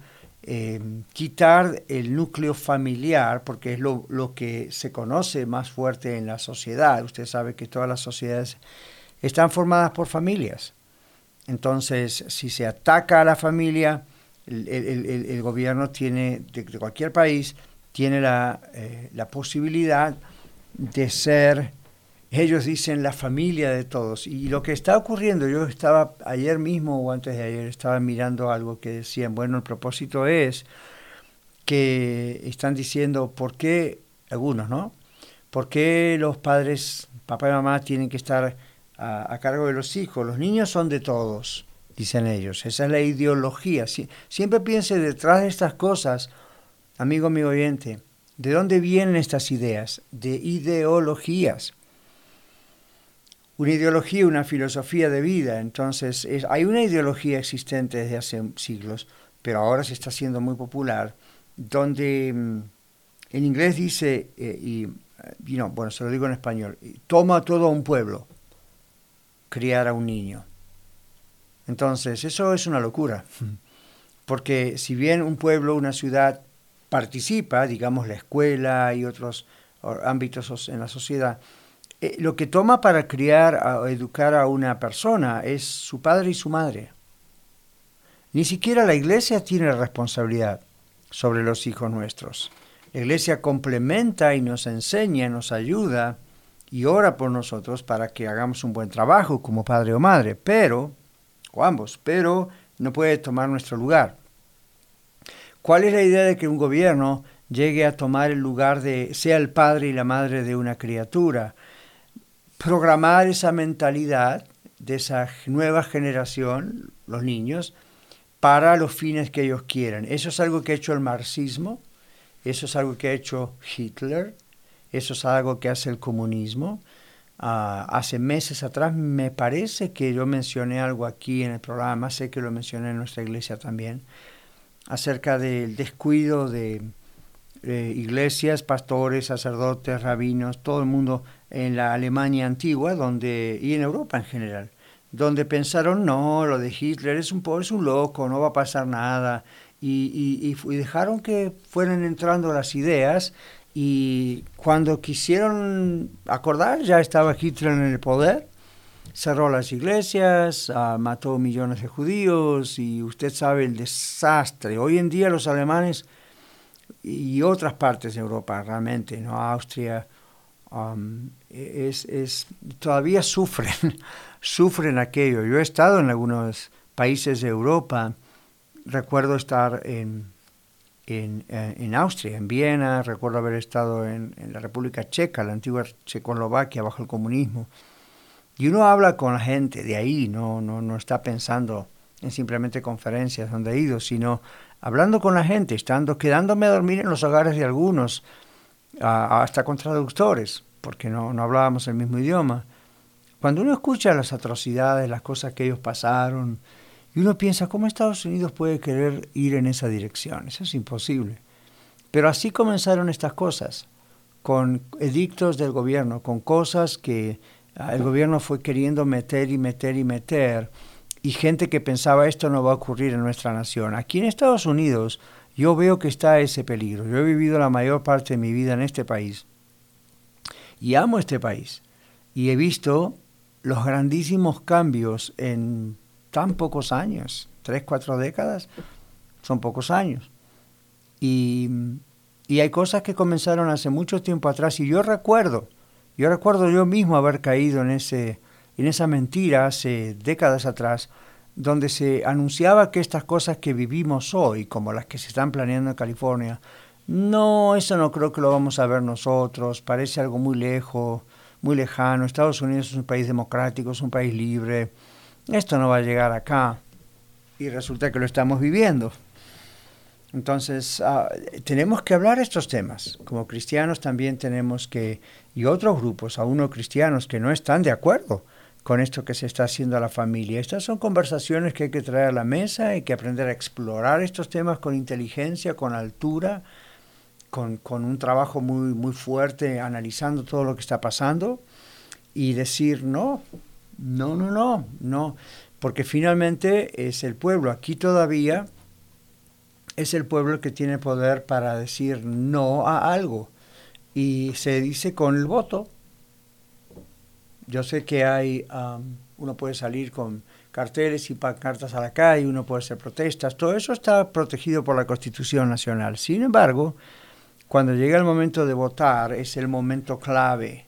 quitar el núcleo familiar, porque es lo que se conoce más fuerte en la sociedad. Usted sabe que todas las sociedades están formadas por familias. Entonces, si se ataca a la familia, el gobierno tiene, de cualquier país, tiene la posibilidad de ser, ellos dicen, la familia de todos. Y lo que está ocurriendo, yo estaba ayer mismo o antes de ayer, estaba mirando algo que decían, bueno, el propósito es que están diciendo, ¿por qué, algunos, ¿no? ¿Por qué los padres, papá y mamá, tienen que estar a cargo de los hijos? Los niños son de todos, dicen ellos. Esa es la ideología. Siempre piense detrás de estas cosas, amigo oyente, ¿de dónde vienen estas ideas? De ideologías. Una ideología, una filosofía de vida. Entonces, hay una ideología existente desde hace siglos, pero ahora se está haciendo muy popular, donde en inglés dice, bueno, se lo digo en español, toma todo un pueblo criar a un niño. Entonces, eso es una locura, porque si bien un pueblo, una ciudad participa, digamos la escuela y otros ámbitos en la sociedad, lo que toma para criar o educar a una persona es su padre y su madre. Ni siquiera la iglesia tiene responsabilidad sobre los hijos nuestros. La iglesia complementa y nos enseña, nos ayuda y ora por nosotros para que hagamos un buen trabajo como padre o madre, pero no puede tomar nuestro lugar. ¿Cuál es la idea de que un gobierno llegue a tomar el lugar sea el padre y la madre de una criatura? Programar esa mentalidad de esa nueva generación, los niños, para los fines que ellos quieren. Eso es algo que ha hecho el marxismo, eso es algo que ha hecho Hitler, eso es algo que hace el comunismo. Hace meses atrás me parece que yo mencioné algo aquí en el programa, sé que lo mencioné en nuestra iglesia también, acerca del descuido de iglesias, pastores, sacerdotes, rabinos, todo el mundo en la Alemania antigua y en Europa en general, donde pensaron, no, lo de Hitler es un loco, no va a pasar nada, y dejaron que fueran entrando las ideas, y cuando quisieron acordar ya estaba Hitler en el poder, cerró las iglesias, mató millones de judíos y usted sabe el desastre. Hoy en día los alemanes y otras partes de Europa realmente, ¿no? Austria, todavía sufren aquello. Yo he estado en algunos países de Europa, recuerdo estar en Austria, en Viena, recuerdo haber estado en la República Checa, la antigua Checoslovaquia bajo el comunismo. Y uno habla con la gente de ahí, no está pensando en simplemente conferencias donde he ido, sino hablando con la gente, quedándome a dormir en los hogares de algunos, hasta con traductores, porque no hablábamos el mismo idioma. Cuando uno escucha las atrocidades, las cosas que ellos pasaron, y uno piensa, ¿cómo Estados Unidos puede querer ir en esa dirección? Eso es imposible. Pero así comenzaron estas cosas, con edictos del gobierno, con cosas que el gobierno fue queriendo meter, y gente que pensaba esto no va a ocurrir en nuestra nación. Aquí en Estados Unidos yo veo que está ese peligro. Yo he vivido la mayor parte de mi vida en este país y amo este país. Y he visto los grandísimos cambios en tan pocos años, 3, 4 décadas, son pocos años. Y hay cosas que comenzaron hace mucho tiempo atrás y yo recuerdo yo mismo haber caído en esa mentira hace décadas atrás, donde se anunciaba que estas cosas que vivimos hoy, como las que se están planeando en California, eso no creo que lo vamos a ver nosotros, parece algo muy lejos, muy lejano. Estados Unidos es un país democrático, es un país libre, esto no va a llegar acá, y resulta que lo estamos viviendo. Entonces, tenemos que hablar estos temas. Como cristianos también tenemos que, y otros grupos, aún no cristianos, que no están de acuerdo con esto que se está haciendo a la familia. Estas son conversaciones que hay que traer a la mesa, hay que aprender a explorar estos temas con inteligencia, con altura, con un trabajo muy, muy fuerte, analizando todo lo que está pasando, y decir no, porque finalmente es el pueblo. Aquí todavía es el pueblo el que tiene poder para decir no a algo, y se dice con el voto. Yo sé que uno puede salir con carteles y pancartas a la calle, uno puede hacer protestas, todo eso está protegido por la Constitución Nacional. Sin embargo, cuando llega el momento de votar, es el momento clave.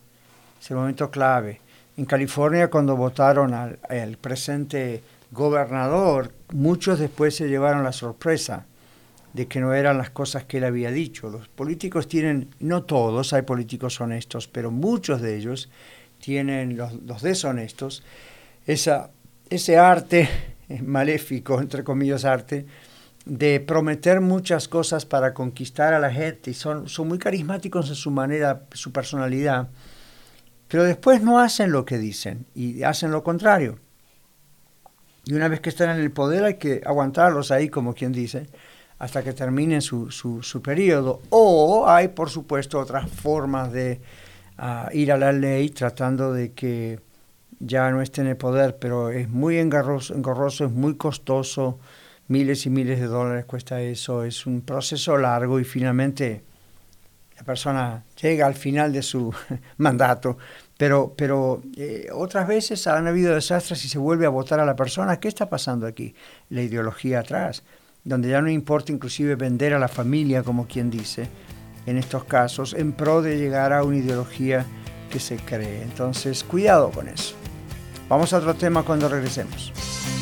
En California, cuando votaron al presente gobernador, muchos después se llevaron la sorpresa de que no eran las cosas que él había dicho. Los políticos tienen, no todos, hay políticos honestos, pero muchos de ellos tienen, los deshonestos, ese arte maléfico, entre comillas arte, de prometer muchas cosas para conquistar a la gente, y son muy carismáticos en su manera, su personalidad, pero después no hacen lo que dicen y hacen lo contrario. Y una vez que están en el poder hay que aguantarlos ahí, como quien dice, hasta que terminen su periodo. O hay, por supuesto, otras formas de ir a la ley tratando de que ya no estén en el poder, pero es muy engorroso, es muy costoso, miles y miles de dólares cuesta eso, es un proceso largo y finalmente la persona llega al final de su mandato, pero otras veces han habido desastres y se vuelve a votar a la persona. ¿Qué está pasando aquí? La ideología atrás, donde ya no importa inclusive vender a la familia, como quien dice, en estos casos, en pro de llegar a una ideología que se cree. Entonces, cuidado con eso. Vamos a otro tema cuando regresemos.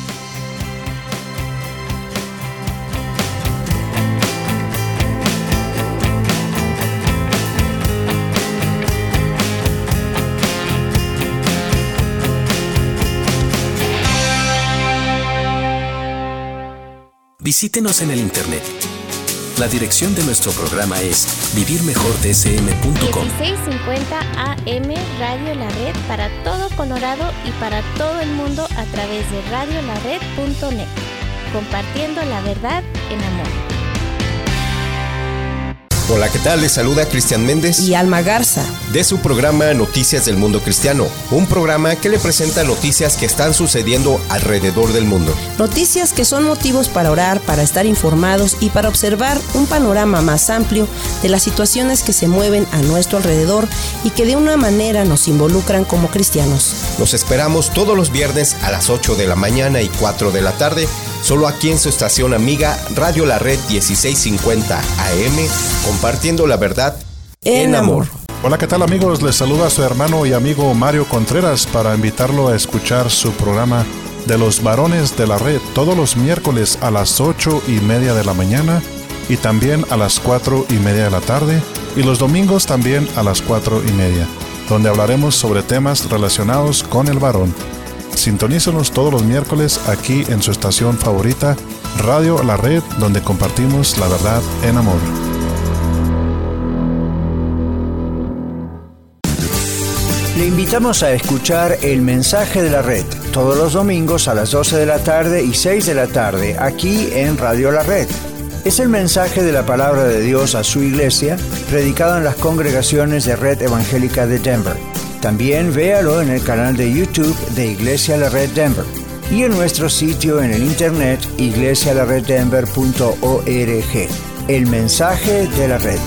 Visítenos en el internet. La dirección de nuestro programa es vivirmejordsm.com. 1650 AM Radio La Red para todo Colorado y para todo el mundo a través de radiolared.net. Compartiendo la verdad en amor. Hola, ¿qué tal? Les saluda Cristian Méndez y Alma Garza de su programa Noticias del Mundo Cristiano, un programa que le presenta noticias que están sucediendo alrededor del mundo. Noticias que son motivos para orar, para estar informados y para observar un panorama más amplio de las situaciones que se mueven a nuestro alrededor y que de una manera nos involucran como cristianos. Los esperamos todos los viernes a las 8 de la mañana y 4 de la tarde, solo aquí en su estación amiga Radio La Red 1650 AM, compartiendo la verdad en amor. Hola, ¿qué tal amigos? Les saluda su hermano y amigo Mario Contreras para invitarlo a escuchar su programa de los varones de la red todos los miércoles a las 8:30 de la mañana y también a las 4:30 de la tarde y los domingos también a las 4:30, donde hablaremos sobre temas relacionados con el varón. Sintonícenos todos los miércoles aquí en su estación favorita, Radio La Red, donde compartimos la verdad en amor. Le invitamos a escuchar El Mensaje de la Red, todos los domingos a las 12 de la tarde y 6 de la tarde, aquí en Radio La Red. Es el mensaje de la palabra de Dios a su iglesia, predicado en las congregaciones de Red Evangélica de Denver. También véalo en el canal de YouTube de Iglesia La Red Denver y en nuestro sitio en el internet iglesialareddenver.org. El Mensaje de la Red.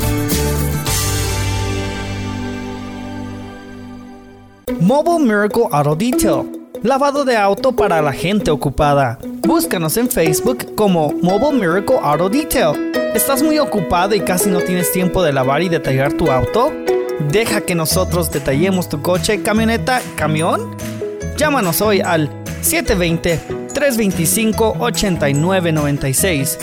Mobile Miracle Auto Detail, lavado de auto para la gente ocupada. Búscanos en Facebook como Mobile Miracle Auto Detail. ¿Estás muy ocupado y casi no tienes tiempo de lavar y detallar tu auto? Deja que nosotros detallemos tu coche, camioneta, camión. Llámanos hoy al 720-325-8996.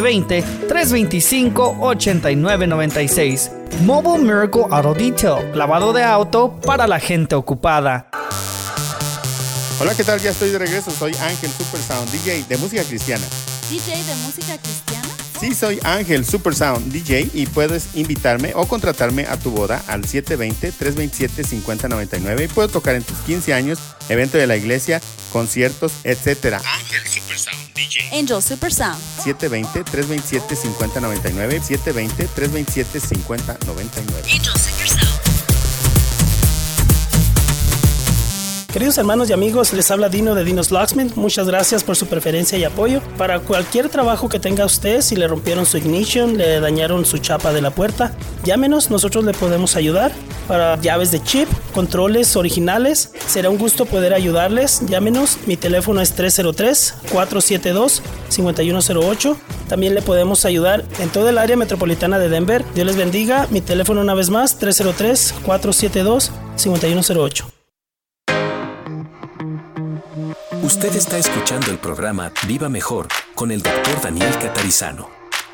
720-325-8996. Mobile Miracle Auto Detail, lavado de auto para la gente ocupada. Hola, ¿qué tal? Ya estoy de regreso. Soy Ángel Supersound, DJ de música cristiana. ¿DJ de música cristiana? Sí, soy Ángel Supersound, DJ, y puedes invitarme o contratarme a tu boda al 720-327-5099 y puedo tocar en tus 15 años, evento de la iglesia, conciertos, etc. Ángel Supersound, DJ. Angel Supersound. 720-327-5099. 720-327-5099. Angel Supersound. Queridos hermanos y amigos, les habla Dino de Dino's Locksmith. Muchas gracias por su preferencia y apoyo. Para cualquier trabajo que tenga usted, si le rompieron su ignition, le dañaron su chapa de la puerta, llámenos, nosotros le podemos ayudar. Para llaves de chip, controles originales, será un gusto poder ayudarles. Llámenos, mi teléfono es 303-472-5108. También le podemos ayudar en toda el área metropolitana de Denver. Dios les bendiga. Mi teléfono una vez más, 303-472-5108. Usted está escuchando el programa Viva Mejor con el Dr. Daniel Catarizano.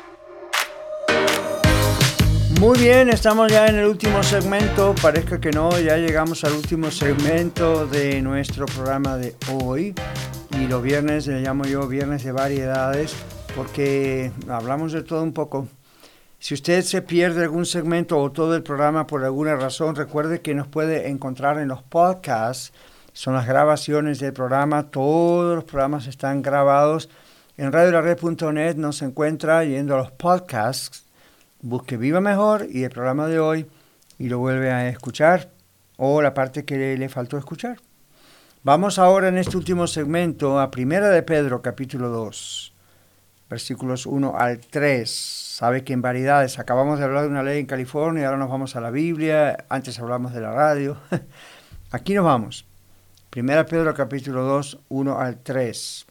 Muy bien, estamos ya en el último segmento. Parezca que no, ya llegamos al último segmento de nuestro programa de hoy. Y los viernes le llamo yo viernes de variedades porque hablamos de todo un poco. Si usted se pierde algún segmento o todo el programa por alguna razón, recuerde que nos puede encontrar en los podcasts. Son las grabaciones del programa, todos los programas están grabados. En radiolared.net nos encuentra yendo a los podcasts, busque Viva Mejor y el programa de hoy y lo vuelve a escuchar o la parte que le faltó escuchar. Vamos ahora en este último segmento a Primera de Pedro, capítulo 2, versículos 1 al 3. Sabe que en variedades acabamos de hablar de una ley en California, ahora nos vamos a la Biblia, antes hablamos de la radio. Aquí nos vamos. Primera Pedro capítulo 2, 1 al 3.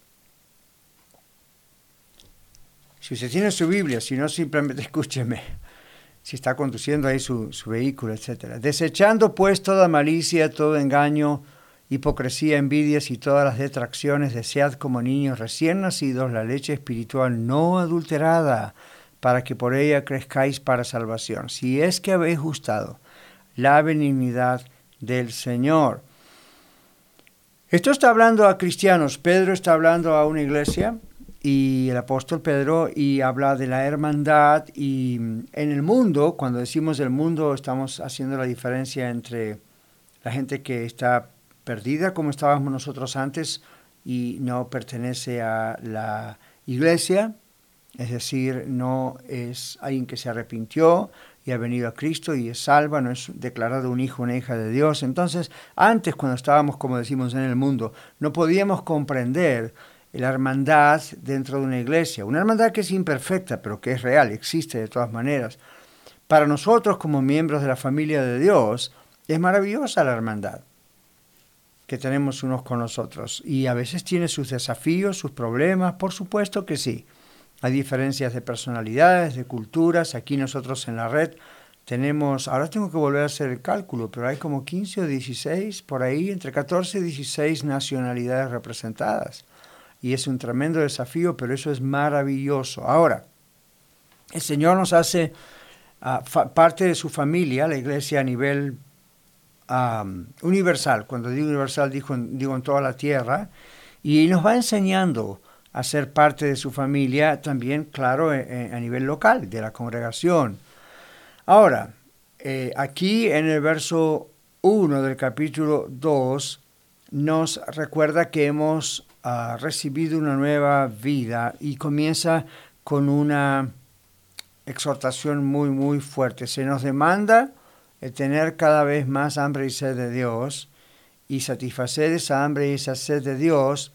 Si usted tiene su Biblia, si no simplemente escúcheme, si está conduciendo ahí su vehículo, etc. Desechando pues toda malicia, todo engaño, hipocresía, envidias y todas las detracciones, desead como niños recién nacidos la leche espiritual no adulterada, para que por ella crezcáis para salvación, si es que habéis gustado la benignidad del Señor. Esto está hablando a cristianos. Pedro está hablando a una iglesia y el apóstol Pedro y habla de la hermandad y en el mundo, cuando decimos del mundo estamos haciendo la diferencia entre la gente que está perdida como estábamos nosotros antes y no pertenece a la iglesia Es decir, no es alguien que se arrepintió y ha venido a Cristo y es salva, no es declarado un hijo o una hija de Dios. Entonces, antes cuando estábamos, como decimos, en el mundo, no podíamos comprender la hermandad dentro de una iglesia. Una hermandad que es imperfecta, pero que es real, existe de todas maneras. Para nosotros, como miembros de la familia de Dios, es maravillosa la hermandad que tenemos unos con los otros. Y a veces tiene sus desafíos, sus problemas, por supuesto que sí. Hay diferencias de personalidades, de culturas. Aquí nosotros en la red tenemos, ahora tengo que volver a hacer el cálculo, pero hay como 15 o 16, por ahí, entre 14 y 16 nacionalidades representadas. Y es un tremendo desafío, pero eso es maravilloso. Ahora, el Señor nos hace parte de su familia, la iglesia a nivel universal. Cuando digo universal, digo en toda la tierra. Y nos va enseñando a ser parte de su familia también, claro, a nivel local, de la congregación. Ahora, aquí en el verso 1 del capítulo 2 nos recuerda que hemos recibido una nueva vida y comienza con una exhortación muy, muy fuerte. Se nos demanda tener cada vez más hambre y sed de Dios y satisfacer esa hambre y esa sed de Dios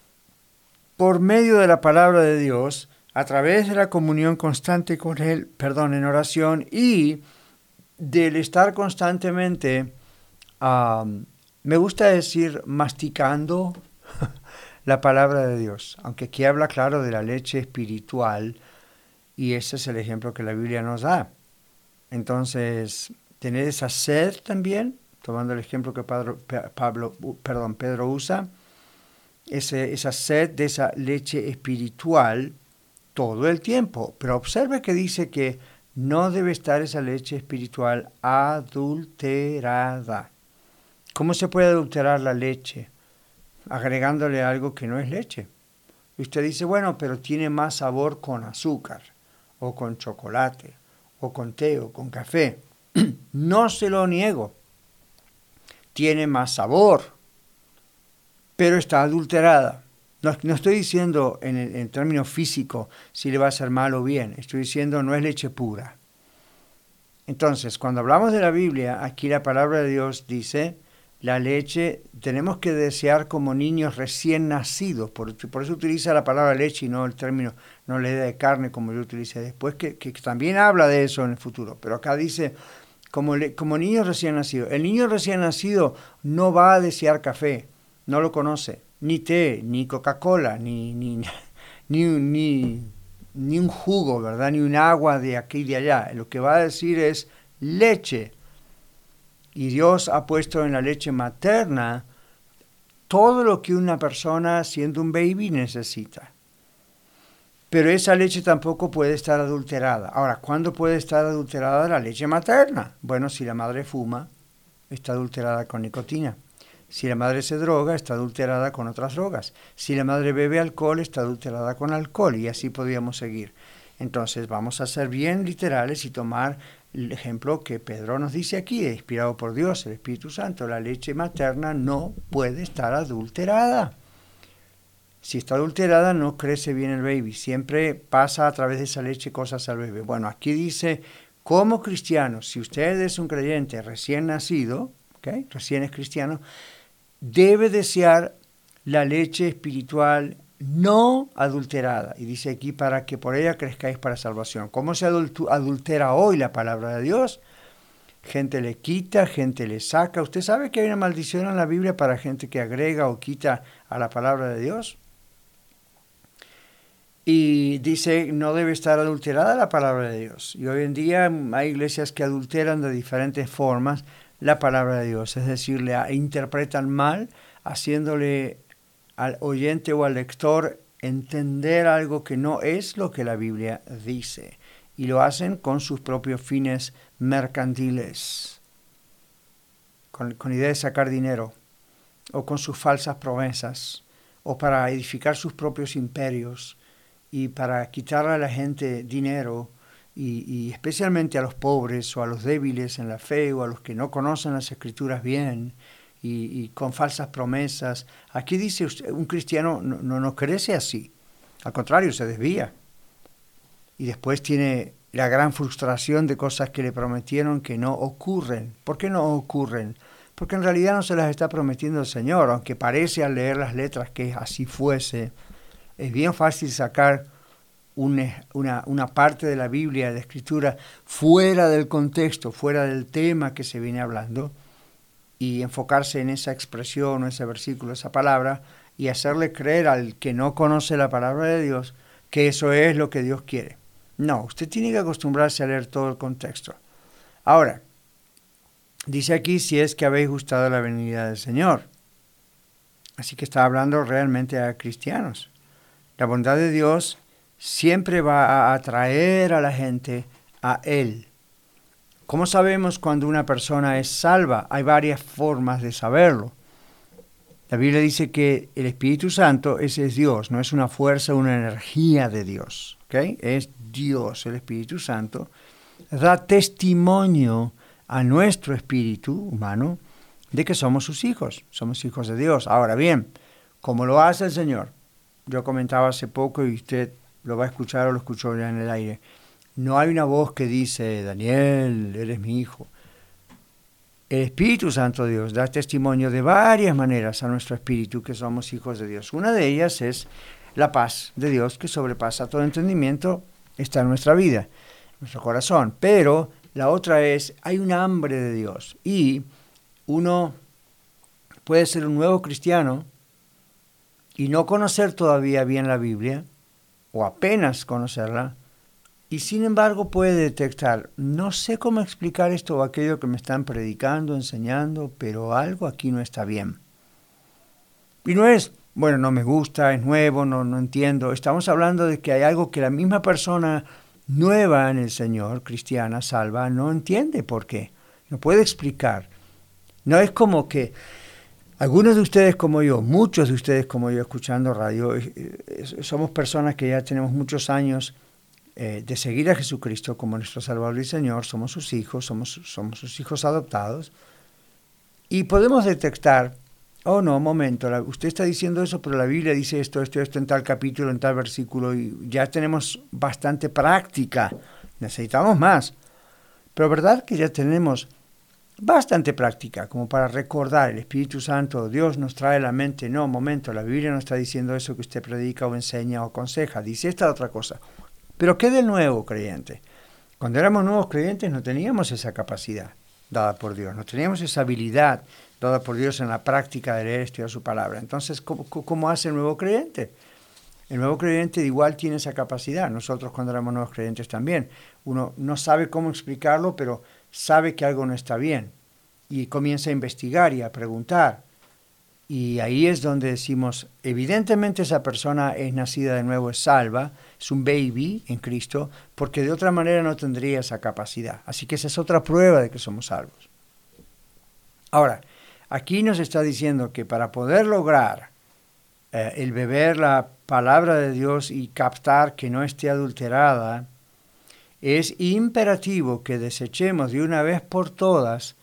por medio de la palabra de Dios, a través de la comunión constante con Él, en oración, y del estar constantemente, me gusta decir, masticando la palabra de Dios, aunque aquí habla, claro, de la leche espiritual, y ese es el ejemplo que la Biblia nos da. Entonces, tener esa sed también, tomando el ejemplo que Pedro usa, esa sed de esa leche espiritual todo el tiempo. Pero observe que dice que no debe estar esa leche espiritual adulterada. ¿Cómo se puede adulterar la leche? Agregándole algo que no es leche. Y usted dice, bueno, pero tiene más sabor con azúcar, o con chocolate, o con té, o con café. No se lo niego. Tiene más sabor, pero está adulterada. No estoy diciendo en términos físicos si le va a hacer mal o bien. Estoy diciendo no es leche pura. Entonces, cuando hablamos de la Biblia, aquí la palabra de Dios dice, la leche tenemos que desear como niños recién nacidos. Por eso utiliza la palabra leche y no el término, no la idea de carne como yo utilicé después, que también habla de eso en el futuro. Pero acá dice, como niños recién nacidos. El niño recién nacido no va a desear café. No lo conoce, ni té, ni Coca-Cola, ni un jugo, ¿verdad? Ni un agua de aquí y de allá. Lo que va a decir es leche. Y Dios ha puesto en la leche materna todo lo que una persona siendo un baby necesita. Pero esa leche tampoco puede estar adulterada. Ahora, ¿cuándo puede estar adulterada la leche materna? Bueno, si la madre fuma, está adulterada con nicotina. Si la madre se droga, está adulterada con otras drogas. Si la madre bebe alcohol, está adulterada con alcohol. Y así podríamos seguir. Entonces vamos a ser bien literales y tomar el ejemplo que Pedro nos dice aquí, inspirado por Dios, el Espíritu Santo. La leche materna no puede estar adulterada. Si está adulterada, no crece bien el baby. Siempre pasa a través de esa leche cosas al bebé. Bueno, aquí dice, como cristiano, si usted es un creyente recién nacido, recién es cristiano, debe desear la leche espiritual no adulterada. Y dice aquí, para que por ella crezcáis para salvación. ¿Cómo se adultera hoy la palabra de Dios? Gente le quita, gente le saca. ¿Usted sabe que hay una maldición en la Biblia para gente que agrega o quita a la palabra de Dios? Y dice, no debe estar adulterada la palabra de Dios. Y hoy en día hay iglesias que adulteran de diferentes formas la palabra de Dios, es decir, la interpretan mal, haciéndole al oyente o al lector entender algo que no es lo que la Biblia dice, y lo hacen con sus propios fines mercantiles, con idea de sacar dinero, o con sus falsas promesas, o para edificar sus propios imperios, y para quitarle a la gente dinero, y especialmente a los pobres o a los débiles en la fe o a los que no conocen las Escrituras bien y con falsas promesas. Aquí dice un cristiano no crece así, al contrario, se desvía. y después tiene la gran frustración de cosas que le prometieron que no ocurren. ¿Por qué no ocurren? Porque en realidad no se las está prometiendo el Señor, aunque parece al leer las letras que así fuese. Es bien fácil sacar una parte de la Biblia, de la Escritura, fuera del contexto, fuera del tema que se viene hablando, y enfocarse en esa expresión, o ese versículo, esa palabra, y hacerle creer al que no conoce la palabra de Dios que eso es lo que Dios quiere. No, usted tiene que acostumbrarse a leer todo el contexto. Ahora, dice aquí, si es que habéis gustado la venida del Señor. Así que está hablando realmente a cristianos. La bondad de Dios siempre va a atraer a la gente a Él. ¿Cómo sabemos cuando una persona es salva? Hay varias formas de saberlo. La Biblia dice que el Espíritu Santo, ese es Dios, no es una fuerza, una energía de Dios. ¿Okay? Es Dios, el Espíritu Santo, da testimonio a nuestro espíritu humano de que somos sus hijos de Dios. Ahora bien, ¿cómo lo hace el Señor? Yo comentaba hace poco y usted lo va a escuchar o lo escuchó ya en el aire. No hay una voz que dice, Daniel, eres mi hijo. El Espíritu Santo de Dios da testimonio de varias maneras a nuestro espíritu que somos hijos de Dios. Una de ellas es la paz de Dios que sobrepasa todo entendimiento, está en nuestra vida, en nuestro corazón. Pero la otra es, hay un hambre de Dios. Y uno puede ser un nuevo cristiano y no conocer todavía bien la Biblia, o apenas conocerla, y sin embargo puede detectar, no sé cómo explicar esto o aquello que me están predicando, enseñando, pero algo aquí no está bien. Y no es, bueno, no me gusta, es nuevo, no entiendo. Estamos hablando de que hay algo que la misma persona nueva en el Señor, cristiana, salva, no entiende por qué. No puede explicar. No es como que algunos de ustedes como yo, muchos de ustedes como yo escuchando radio, somos personas que ya tenemos muchos años de seguir a Jesucristo como nuestro Salvador y Señor, somos sus hijos, somos sus hijos adoptados, y podemos detectar, oh no, momento, usted está diciendo eso, pero la Biblia dice esto en tal capítulo, en tal versículo, y ya tenemos bastante práctica, necesitamos más, pero verdad que ya tenemos bastante práctica, como para recordar, el Espíritu Santo, Dios nos trae a la mente, no, momento, la Biblia no está diciendo eso que usted predica o enseña o aconseja, dice esta otra cosa. Pero ¿qué del nuevo creyente? Cuando éramos nuevos creyentes no teníamos esa capacidad dada por Dios, no teníamos esa habilidad dada por Dios en la práctica de leer y estudiar su palabra. Entonces, ¿cómo hace el nuevo creyente? El nuevo creyente igual tiene esa capacidad. Nosotros cuando éramos nuevos creyentes también. Uno no sabe cómo explicarlo, pero sabe que algo no está bien. Y comienza a investigar y a preguntar. Y ahí es donde decimos, evidentemente esa persona es nacida de nuevo, es salva, es un baby en Cristo, porque de otra manera no tendría esa capacidad. Así que esa es otra prueba de que somos salvos. Ahora, aquí nos está diciendo que para poder lograr el beber la palabra de Dios y captar que no esté adulterada, es imperativo que desechemos de una vez por todas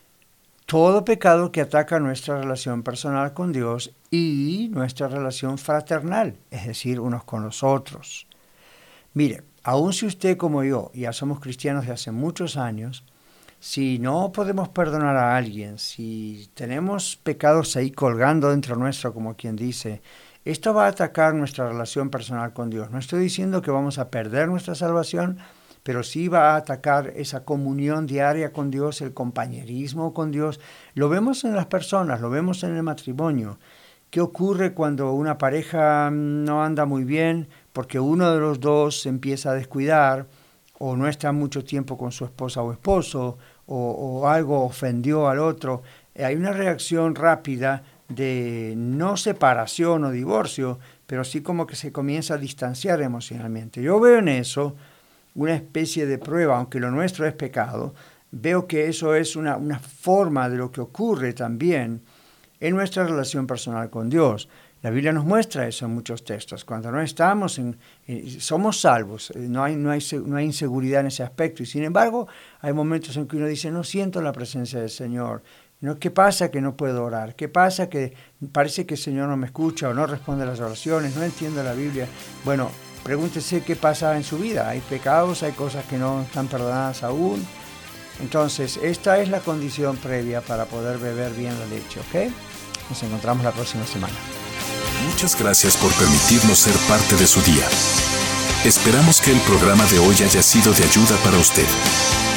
todo pecado que ataca nuestra relación personal con Dios y nuestra relación fraternal, es decir, unos con los otros. Mire, aun si usted como yo ya somos cristianos de hace muchos años, si no podemos perdonar a alguien, si tenemos pecados ahí colgando dentro nuestro, como quien dice, esto va a atacar nuestra relación personal con Dios. No estoy diciendo que vamos a perder nuestra salvación, pero sí va a atacar esa comunión diaria con Dios, el compañerismo con Dios. Lo vemos en las personas, lo vemos en el matrimonio. ¿Qué ocurre cuando una pareja no anda muy bien porque uno de los dos se empieza a descuidar o no está mucho tiempo con su esposa o esposo o algo ofendió al otro? Hay una reacción rápida de no separación o divorcio, pero sí como que se comienza a distanciar emocionalmente. Yo veo en eso una especie de prueba, aunque lo nuestro es pecado, veo que eso es una forma de lo que ocurre también en nuestra relación personal con Dios. La Biblia nos muestra eso en muchos textos. Cuando no estamos, somos salvos, no hay inseguridad en ese aspecto. Y sin embargo, hay momentos en que uno dice, no siento la presencia del Señor. ¿No? ¿Qué pasa que no puedo orar? ¿Qué pasa que parece que el Señor no me escucha o no responde a las oraciones? No entiendo la Biblia. Bueno, pregúntese qué pasa en su vida. Hay pecados, hay cosas que no están perdonadas aún. Entonces, esta es la condición previa para poder beber bien la leche, ¿ok? Nos encontramos la próxima semana. Muchas gracias por permitirnos ser parte de su día. Esperamos que el programa de hoy haya sido de ayuda para usted.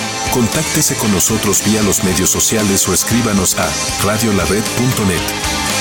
Contáctese con nosotros vía los medios sociales o escríbanos a radiolared.net.